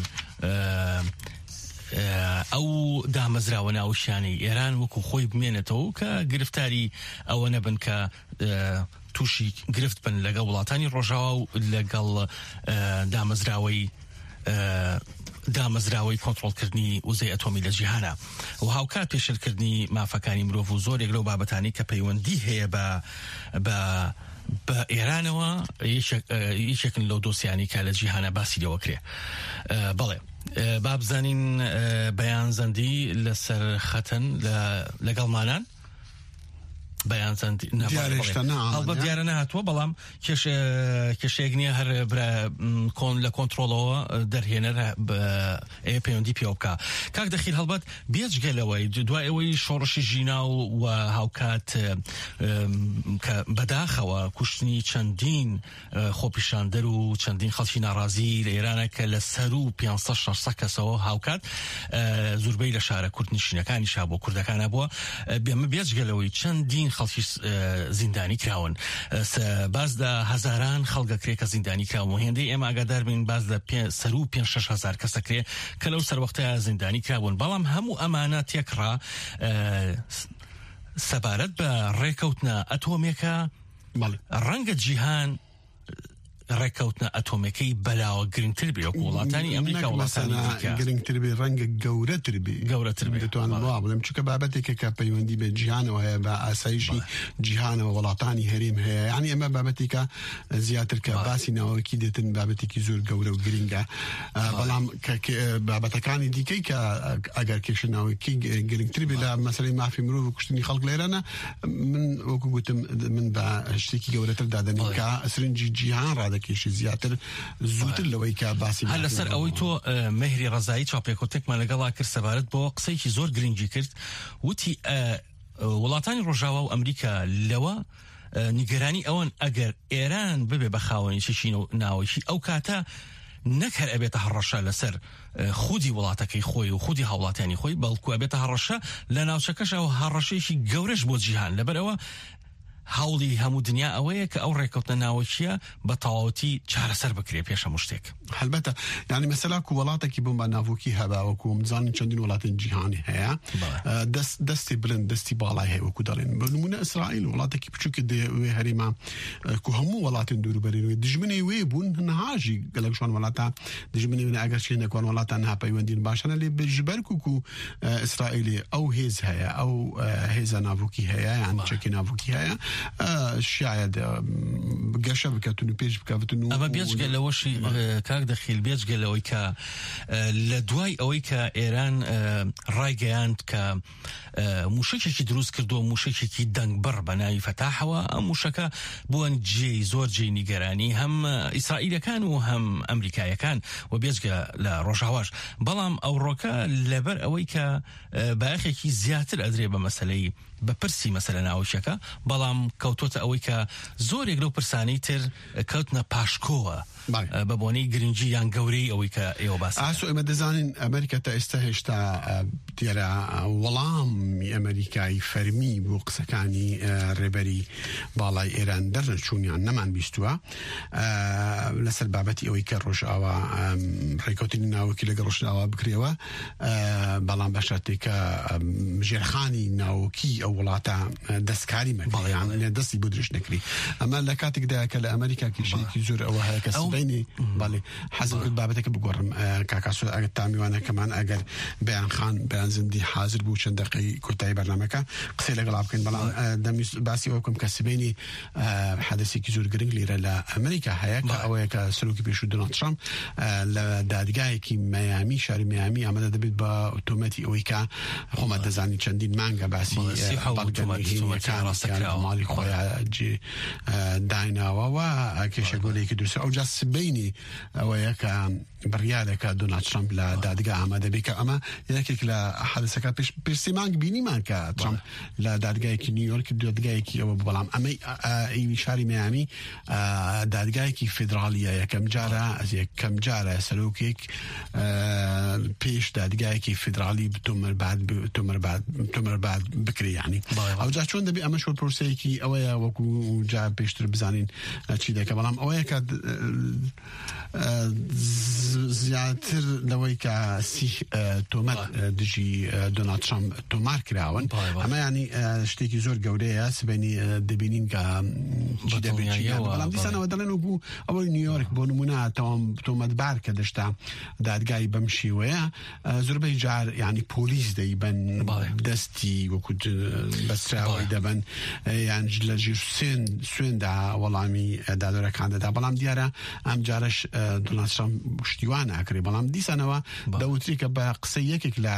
ئەو دامەزراوە ناوشیانی ئێران وەکو خۆی بمێنێتەوە کە گرفتاری ئەوە نەبن کە تووشی گرفت بن لەگەڵ وڵاتانی ڕۆژاوا و لەگەڵ دامەزراوەی دامەزراوەی کۆنتڕۆڵکردنی وزەی ئەتۆمی لە جیهانە و هاوکات پێشێلکردنی مافەکانی مرۆڤ و زۆرێک لەو بابەتانی کە پەیوەندی هەیە بە بە بە ئێرانەوە یەکێکن لەو دۆسیانی کە لە جیهانە باسی لەوە کرێ. بەڵێ با بزانین بەیان زەندی لەسەر خەتەن لەگەڵمانان بەیان زەندی هەڵبەت دیارە نەهاتووە بەڵام کێشەیەک نییە هەر کۆن لە کۆنتڕۆڵەوە دەرهێنەر پەیوەندی پێوە بکە. کاک دەخیر هەڵبەت بێجگەلەوەی دوای ئەوەی شۆڕشی ژینا و هاوکات کە بەداخەوە کوشتنی چەندین خۆپیشاندەر و چەندین خەڵکی ناڕازی لە ئێرانە کە لە سەر و پێنجسەد شەشسەد کەسەوە هاوکات زۆربەی لە شارە کوردنشینەکانی شا بۆ کوردەکانە بووە. بێمە بێجگەلەوەی چەندین خەڵکی زیندانی کراون باز لە هەزاران خەڵگە کرێ کە زیندانی کراون و هێندەی ئێمە ئاگادار بین باز لە سەر و پێنج شەش هەزار کەسە کرێ کە لەو سەروەختەیە زیندانی کراون. بەڵام هەموو ئەمانە تێکڕا سەبارەت بە ڕێکەوتنە ئەتۆمێکە ڕەنگە جیهان ڕێکەوتنە ئەتۆمەکەی بەلاوە گرنگتر بێ وەکو وڵاتانی ئەمریکا وڵاتانی دیکە گرنگتر بێ ڕەنگە گەورەتر بێ گەورەتر بێ دەتوانم وا بڵێم چونکە بابەتێکە کە پەیوەندی بە جیهانەوە هەیە بە ئاسایشی جیهانەوە وڵاتانی هەرێم هەیە یعنی ئەمە بابەتێکە زیاتر کە باسی ناوەکی دێتن بابەتێکی زۆر گەورە و گرنگە. بەڵام بابەتەکانی دیکەی کە ئەگەر کێشەناوەکی گرنگتر بێ لە مەسەلەی مافی مرۆڤ و کوشتنی خەڵک لە ئێرانە من وەکو گوتم من بە شتێکی گەورەتر دادەنیم کە سرنجی جیهان ڕادە کێشی زیاتر زووتر لەوەی کە باسی هەر لەسەر ئەوەی تۆ مەهری ڕەزایی چاپێکۆتێکمان لەگەڵا کرد سەبارەت بۆ قسەیەکی زۆر گرنگی کرد وتی وڵاتانی ڕۆژاوا و ئەمریکا لەوە نیگەرانی ئەوەن ئەگەر ئێران ببێ بە خاوەنیشی ناوەشی ئەو کاتە نەکەر ئەبێتە هەڕەشە لەسەر خودی وڵاتەکەی خۆی و خودی هاوڵاتیانی خۆی بەڵکو ئەبێتە هەڕەشە لە ناوچەکەش ئەو هەڕەشەیەکی گەورەش بۆ جیهان لەبەرەوە هەوڵی هەموو دنیا ئەوەیە کە ئەو ڕێکەوتنە ناوەکیە بە تەواوەتی چارەسەر بکرێ پێش هەموو شتێک. هەلبەتە یعنی مەسەلا کو وڵاتێکی بووم بە ناوەکی هەباوەکو مزانین چەندین وڵاتین جیهانی هەیە دەستی بلند دەستی باڵای هەیە وەکو دەڵێن بە نمونە ئیسرائیل وڵاتێکی بچووکە وێ هەرێما کو هەموو وڵاتین دووروبەری دژمنی وێ بوون نەهاژی گەلەکشان وڵاتە دژمنی وێ ئەگەر چێنێکوان وڵاتان هاپەیوەندین باشانە لێ بژبەر کو ئیسرائیلی ئەو هێز هەیە ئەو هێزە ناوەکی هەیە یان چەکی ناوەکی هەیە شاید گەشە بکەتون و پێش بکەوتن و ئەمە بێجگە لەوەشی کاک دەخیل بێجگە لەوەی کە لە دوای ئەوەی کە ئێران ڕایگەیاند کە موشکێکی دروست کردو موشکێکی دەنگبڕ بە ناوی فەتاحەوە ئەم موشەکە بوون جێی زۆر جێی نیگەرانی هەم ئیسرائیلەکان و هەم ئەمریکایەکان و بێجگە لە ڕۆژهاواش بەڵام ئەو ڕۆکە لەبەر ئەوەی کە باەخێکی زیاتر ئەدرێ بە مەسەلەی بە پرسی مەسەلە ناوچەکە بەڵام کەوتۆتە ئەوەی کە زۆرێک لەو پرسانەی تر کەوتنە پاشکۆوە بە بۆنەی گرنگی یان گەورەی ئەوەی کە ئێوە باس ئاسۆ ئێمە دەزانین ئەمریکا تا ئێستا هێشتا دیارە وەڵامی ئەمریکای فەرمی بۆ قسەکانی ڕێبەری باڵای ئێران دەرنەچوونیان نەمان بیستووە لەسەر بابەتی ئەوەی کە ڕۆژئاوا ڕێکەوتنی ناوەکی لەگە ڕۆژئاوا بکرێەوە بەڵام بە شەرتێکە ژێرخانی ناوەکی ئەو وڵاتە دەستکاری مەکڵیان دەستی بۆ درێژ نەکری ئەمە لە کاتێکدا کە لە ئەمریکا کێشەیەکی زۆر ئەوە هەیە کە سبەینی باڵێ حەزم کرد بابەتێکە بگۆڕم کاکاسۆ ئەگەر تامیوانەکەمان ئەگەر بەیان خان بەیان زندی حاضر بوو چەند دقەی کۆتایی بەرنامەکە قسەی لەگەڵا بکەین بەڵام دەمویست باسی ئەوە بکەم کە سبەینی حەدەسێکی زۆر گرنگ لێرە لە ئەمریکا هەیە کە ئەوەیە کە سەرۆکی پێشوو دۆناڵد ترامپ لە دادگایەکی مەیامی شاری مەیامی ئەمەدە دەبێت بە ئۆتۆمەتی ئەوەی کە خۆمە دەزانی چەندین مانگە باسی ماڵی خۆیان دایناوەوە کێشە گۆلەیەکی دووسە ئەو جا سبەینی ئەوەیە کە بڕیارێکە دۆناڵد ترامپ لە دادگا ئامادە بێت کە ئەمە یەکێک لە حادثەکە پێشسی مانگ بینیمان کە ترامپ لە دادگایەکی نیویۆرک دادگایەکی ئەوە بەڵام ئەمەی ئەی شاری مەیامی دادگایەکی فێدراڵیە یەکەم جارە یەکەم جارە سەرۆکێک پێش دادگایەکی فێدراڵی تۆمەربات بکرێ یعنی ئەو جا چۆن دەبێت ئەمە شۆ پرۆسەیەکی ئەوەیە وەکو جا پێشتر بزانین چی دەکە بەڵام ئەوەیە کە زیاتر لەوەی کە سی تۆمەت دژی دۆناڵد ترامپ تۆمار کراون ئەمە ینی شتێکی زۆر گەورەیە سبەینی دەبینین کە بەڵام دیسانەوە دەڵێن وەکو ئەوەی نیویۆرک بۆ نمونە تۆمەتبار کە دەشتا دادگای بەم شێوەیە زۆربەی جار ینی پۆلیس دەیبەن دەستی وەکو بەسراوی دەبن یان لە ژێر سوێندا وەڵامی دادوەرەکان دەدا بەڵام دیارە ئەم جارش دۆناڵد ترامپ شتیوان ئاکرێ بەڵام دیسانەوە دەوتری کە بە قسە یەکێک لە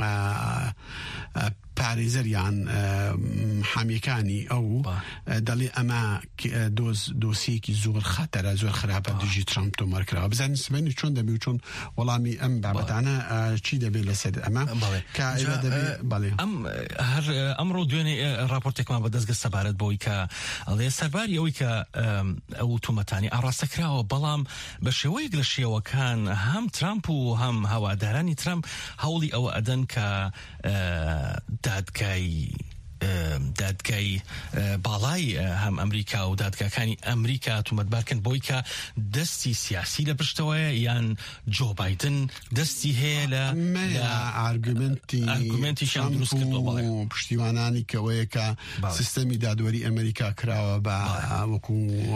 پارێزەریان حامیەکانی ئەو دەڵێ ئەمە دۆسیەکی زۆر خەتەرە زۆر خراپە دژی ترامپ تۆمارکراوە بزانین سبەینی چۆن دەبێت و چۆن وەڵامی ئەم بابەتانە چی دەبێت لەسەر ئەمە ئەم هەر ئەمڕۆ دوێنێ راپۆرتێکمان بەدەستگە سەبارەت بۆی کە ئەڵێ سەرباری ئەوەی کە ئەو تومەتانی ئاڕاستەکراوە بەڵام بە شێوەیەک لە شێوەکان هەم ترامپ و هەم هەوادارانی ترامپ هەوڵی ئەوە ئەدەن کە دادگای دادگای باڵای هەم ئەمریکا و دادگاکانی ئەمریکا تومەتبارکەن بۆی کە دەستی سیاسی لە پشتەوەیە یان جۆ بایدن دەستی هەیە لە ئارگومنتیشان دروست کردەوە پشتیوانانی کەوەیە کە سیستەمی دادوەری ئەمریکا کراوە بە وەکو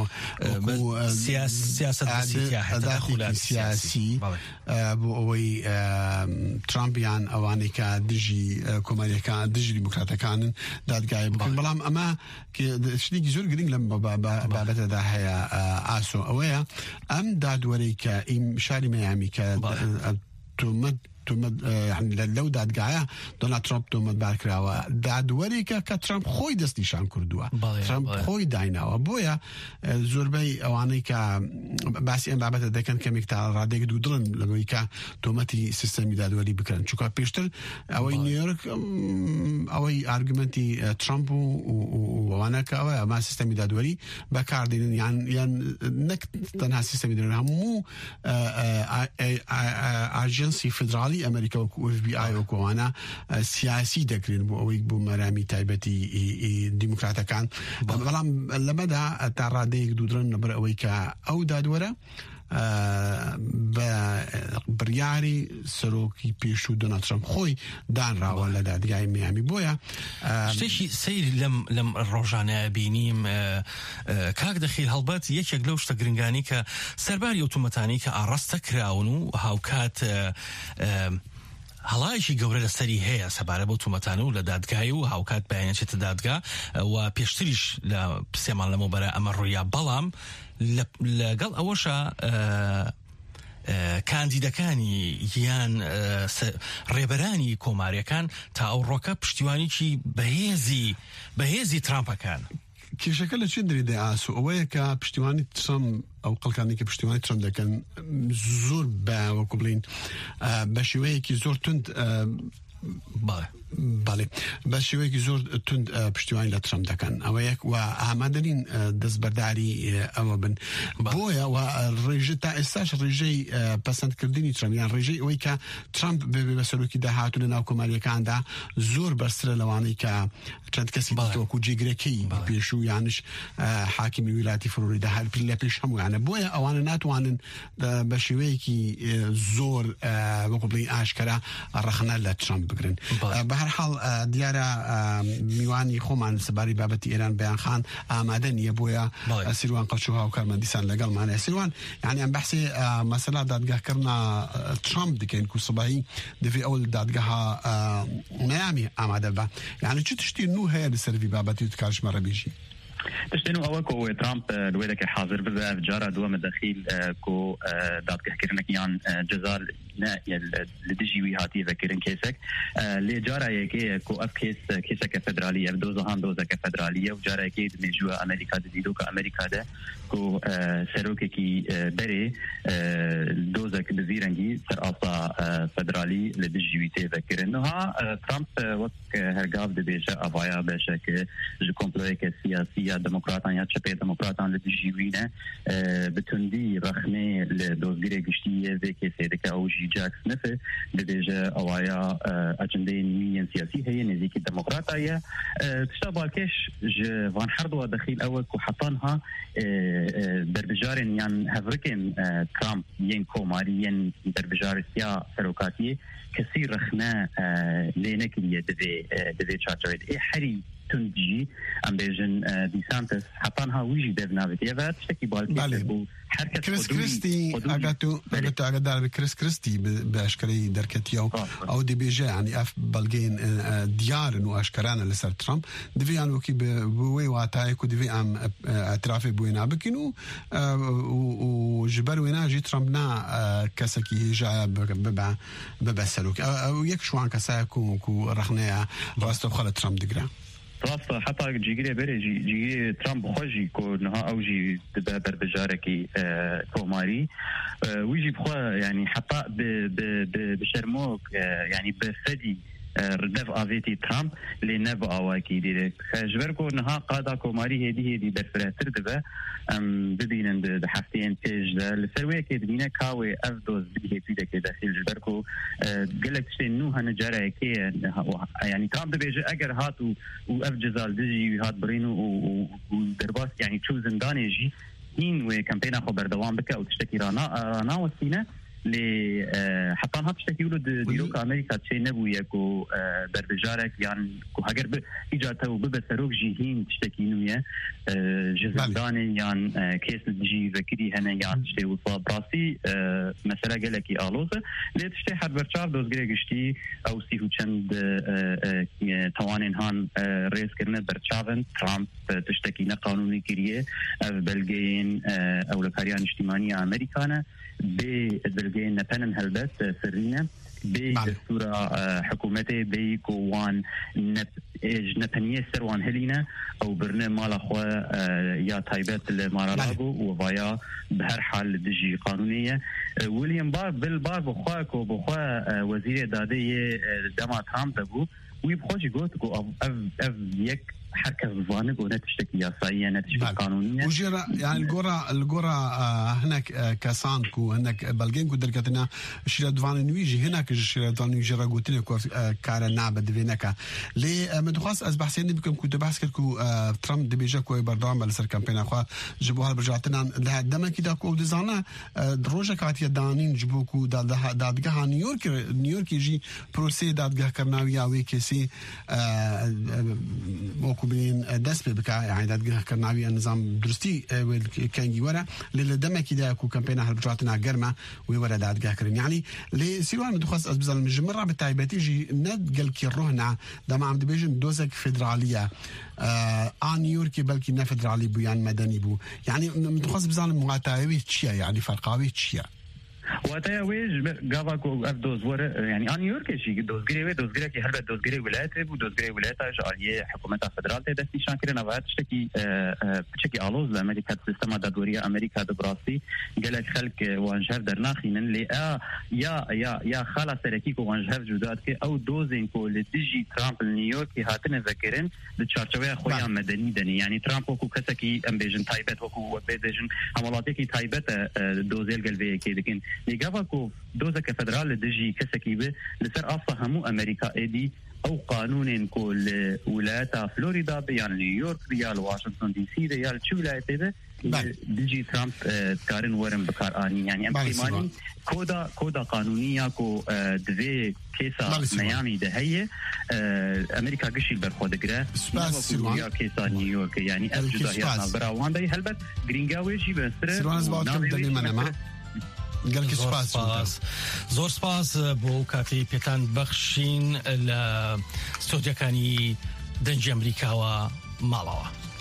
سیاست سیاسی بۆ ئەوەی ترامپیان ئەوانەی کە دژی کۆمەریەکان دژی دیموکراتەکانن دادگای بکەن بەڵام ئەمە شتێکی زۆر گرنگ لەم بابەتەدا هەیە ئاسۆ ئەوەیە ئەم دادوەرەی کە ئیم شاری مەیامی کە تۆمەت لەو دادگایە دۆناڵد ترامپ تۆمەتبار کراوە دادوەرێکە کە ترامپ خۆی دەستیشان کردووە ترامپ خۆی دایناوە بۆیە زۆربەی ئەوانەی کە باسی ئەم بابەتە دەکەن کەمێک تا ڕادێک دوو دڵن لەگەوەی کە تۆمەتی سیستەمی دادوەری بکرن چونکە پێشتر ئەوەی نیویۆرک ئەوەی ئارگومنتی ترامپ و ئەوانەکە ئەوە ئەمە سیستەمی دادوەری بەکاردێنن یان نەک تەنها سیستەمی دادوەری هەموو ئاژەنسی فدراڵی ئەمریکا وەکو ئەف بی ئای وەکوانە سیاسی دەکرێن بۆ ئەوەی بوو مەرامی تایبەتی دیموکراتەکان بەڵام لەمەدا تا ڕادەیەک دوودرن لەبەر ئەوەی کە ئەو دادوەرە بە بڕیاری سەرۆکی پێشوو دۆناڵد ترامپ خۆی دانراوە لە دادگای مەیامی بۆیە شتێکی سەیر لەم ڕۆژانەیە بینیم کاک دەخیل هەڵبەت یەکێک لەو شتە گرنگانی کە سەرباری ئۆتۆمەتانی کە ئاڕاستە کراون و هاوکات هەڵایشی گەورە لەسەری هەیە سەبارە بۆ تومەتانە و لە دادگای و هاوکات بەیانێتێتە دادگا و پێشتریش لە سێمان لەمەوبەرە ئەمە ڕوویا بەڵام لەگەڵ ئەوەشە کاندیدەکانی یان ڕێبەرانی کۆماریەکان تا ئەو ڕۆکە پشتیوانیی بەهێزی بەهێزی ترامپەکان کێشەکە لە چێ دەریدا ئاسو ئەوەیە کە پشتیوانی ترامپ ئەو قەڵکانی کە پشتیوانی ترامپ دەکەن زۆر بە وەکو بڵین بە شێوەیەکی زۆر تند بەڵێ بە شێوەیەکی زۆر تند پشتیوانی لە ترامپ دەکەن ئەوە یەک و ئامادەنین دەستبەرداری ئەوە بن بۆیە و ڕێژە تا ئێستاش ڕێژەی پەسەندکردنی ترامپ یان ڕێژەی ئەوەی کە ترامپ بێ بە سەرۆکی داهاتوو لە ناو کۆماریەکاندا زۆر بەرزترە لەوانەی کە چەند کەسی وەکو جێگرەکەی پێشوو یانش حاکمی ویلاتی فلۆریدا هەر لە پێش هەموویانە بۆیە ئەوانە ناتوانن بە شێوەیەکی زۆر وەکو بڵین ئاشکرا ڕەخنە لە ترامپ بگرن هر حال دیارە میوانی خۆمان سەباری بابەتی ئێران بەیانخان ئامادە نییە بۆیە سیروان قەچوها و کارمەندیسان لەگەڵمانە سیروان یعنی ئەم بەحسی مەسەلا دادگاکردنا ترامپ دەکەین و سباهی دەبێت ئەو دادگاها نەیامی ئامادە بە یعنی چ تشتی نو هەیە لەسەروی بابەتی و کارژمەڕە بێژی تشتنو ئەوە کۆ ترامپ دوێدەکە حاضر ببە جارە دووەمە دەخیل کۆ دادگاهکردنێکیان جزار لە دژی وی هاتی ڤەکردن کێسێک لێ جارایەکەیە کۆ ئەف کێس کێسەکە فەدرالیە ئەف دۆزەهان دۆزەکە فەدرالیە و جارایەکەی دمێژووە ئەمریکا دەدیدۆ کە ئەمریکادە کۆ سەرۆکێکی بەرێ دۆزەک دزیرەنگی سەر ئاسا فەدرالی لە دژی وی تێڤەکردنها ترامپ وەک هەرگاو دەبێژە ئەڤایە بەشە کە ji کۆمپلۆیەکە سیاسی یا دموکراتان یا چپێ دموکراتان لە دژی وینە بتوندی ڕەخنێ لە دۆزگیرێ گشتیە vê کێسێ دەکە ئەوژی جاک سنفە دەبێژە ئەوایە ئەجندەی نوێیان سیاسی هەیە نزیکی دموکراتایە تشتا باکێش ji van herdua dexîl ew ku hetanha derbijarên yan hevrikên Trump yên komarî yên derbijariya serokatiyê kesî rexne lê nekiriye divê divê çarçovê ê herî tundjî em bêjin DeSantis hetanha wî jî dev navêtiye ve tiştekî balkê bû کریس کریستی اگه تو اگه تو اگه در کریس کریستی به اشکری درکتی او او دی بیجه یعنی اف بلگین دیار نو اشکرانه لسر ترامپ دوی انو کی به وی واتای کو دوی ام اعتراف بوینا بکنو و جبر وینا جی ترامپ نا کسکی جا ببع ببع سلوک او یک شوان کسا کو کو رخنه راستو خال ترامپ دگرا راستا حتی جیگری بره جیگری ترامپ خوشی که نها اوجی دبا بربجارکی کوماری ویجی بخوا یعنی حتی بشرموک یعنی بفدی ردف آویتی ترامپ لی نب آواکی دیده خجبر کو نها قادا کوماری هدی هدی برفراتر دبا ببینن ده هفتهین پیش ده لسروی که دبینه کاوی اف دوز بدیه پیده که داخل جبر کو گلک تشتی نو هنه جاره که یعنی ترامپ دبیجه اگر هات و اف جزال دجی هات برینو و درباس یعنی چو زندانه جی این و کمپینا خو بردوام بکه و تشتکی رانا وستینه لی حتی هم تشتکی ولو دیروک امریکا چه نبویه کو بربجارک یان کو اگر به ایجاد و به سروک جیهین تشتکی نویه جزندانه یان کیس جی وکری هنه یان تشتی و صاب راسی مثلا گلکی آلوزه لی تشتی هر برچار دوزگره گشتی او سیهو چند توانین هان ریس کرنه برچاون ترامپ تشتکی نقانونی کریه بلگین اولکاریان اجتماعی امریکانه به بلگین نپنن هلبت سرینه به دستور حکومتی به کوان نپ نپنیه سروان هلینه او برنه مال خو یا تایبت لمارالاگو و ویا به هر حال دجی قانونیه ویلیام بار بل بار بخوا کو بخوا وزیر داده دما ترامپ بو وی بخوجی گوت کو اف اف یک حركة الظانب ونتشتكي ياسايا نتشتكي قانونية وجرا يعني الجورا الجورا هناك كاسانكو هناك بلجينكو دركتنا شيرادوان نويجي هناك شيرادوان نويجي راغوتنا كو كار نعبد فينك لي مدخص از بحثين بكم كنت بحث كو ترامب دبيجا كو برنامج لسر كامبين اخوا جبوها برجعتنا دما كده كو دزانا دروجا كاتيا دانين جبوكو دادگاه نيويورك نيويورك يجي بروسي دادگاه كرناويا وي كسي وەکو بین دەست پێ بکە یعنی دادگاکردناوی نظام درستی کەنگی وەرە لێ لە دەمێکیدا و کەمپێنە هەڵبژاتنا گەرمە وی وەرە دادگاکردن یعنی لێ سیروان دخواست ئەس بزانم ژمڕا بە تایبەتیژی نەگەلکی ڕۆهنا دەمام دەبێژن دۆزێک فدرالیە ئا نیویۆرکی بەلکی نەفدرالی بوو یان مەدەنی بوو یعنی دخواست بزانم مواتاوی چییە یعنی فەرقاوی چییە؟ واتایا ویج گاواکو اف دوزور يعني ان يوركشي دوزغري و دوزغري كي هلبت دوزغري ولايات و دوزغري ولايات جاليه حكومه فدرال تدستي شاكرين ابات شتكي بشكي الوز لامريكا سيستم دادوريه امريكا دبراسي قالت خلق وانجهر درناخين لي يا يا يا خلا سركي كو وانجهر جودات كي او دوزين كو لديجي ترامب نيويورك هاتنا ذكرين لتشارچوي خويا مدني دني يعني ترامب كو كسكي امبيجن تايبت وكو بيجن عملاتي تايبت دوزيل قلبي كي لكن نيجافاكو دوزة كفدرال دجي كسكيبه لسر أصلا همو أمريكا إيدي أو قانون كل ولايات فلوريدا بيان نيويورك بيان واشنطن دي سي بيان شو ولايات هذا دجي ترامب كارن ورم بكار آني يعني أمريكاني كودا كودا قانونية كو دوي كيسا ميامي ده هي أمريكا قشي برخود قرأ سباس كيسا نيويورك يعني أجدها هي براوان ده هلبت جرينجاوي شي بسر سباس باوتكم دلي منما زۆر سپاس بۆ کاتی پێتان بەخشین لە ستۆدیەکانی دەنجی ئەمریکاوە ماڵەوە.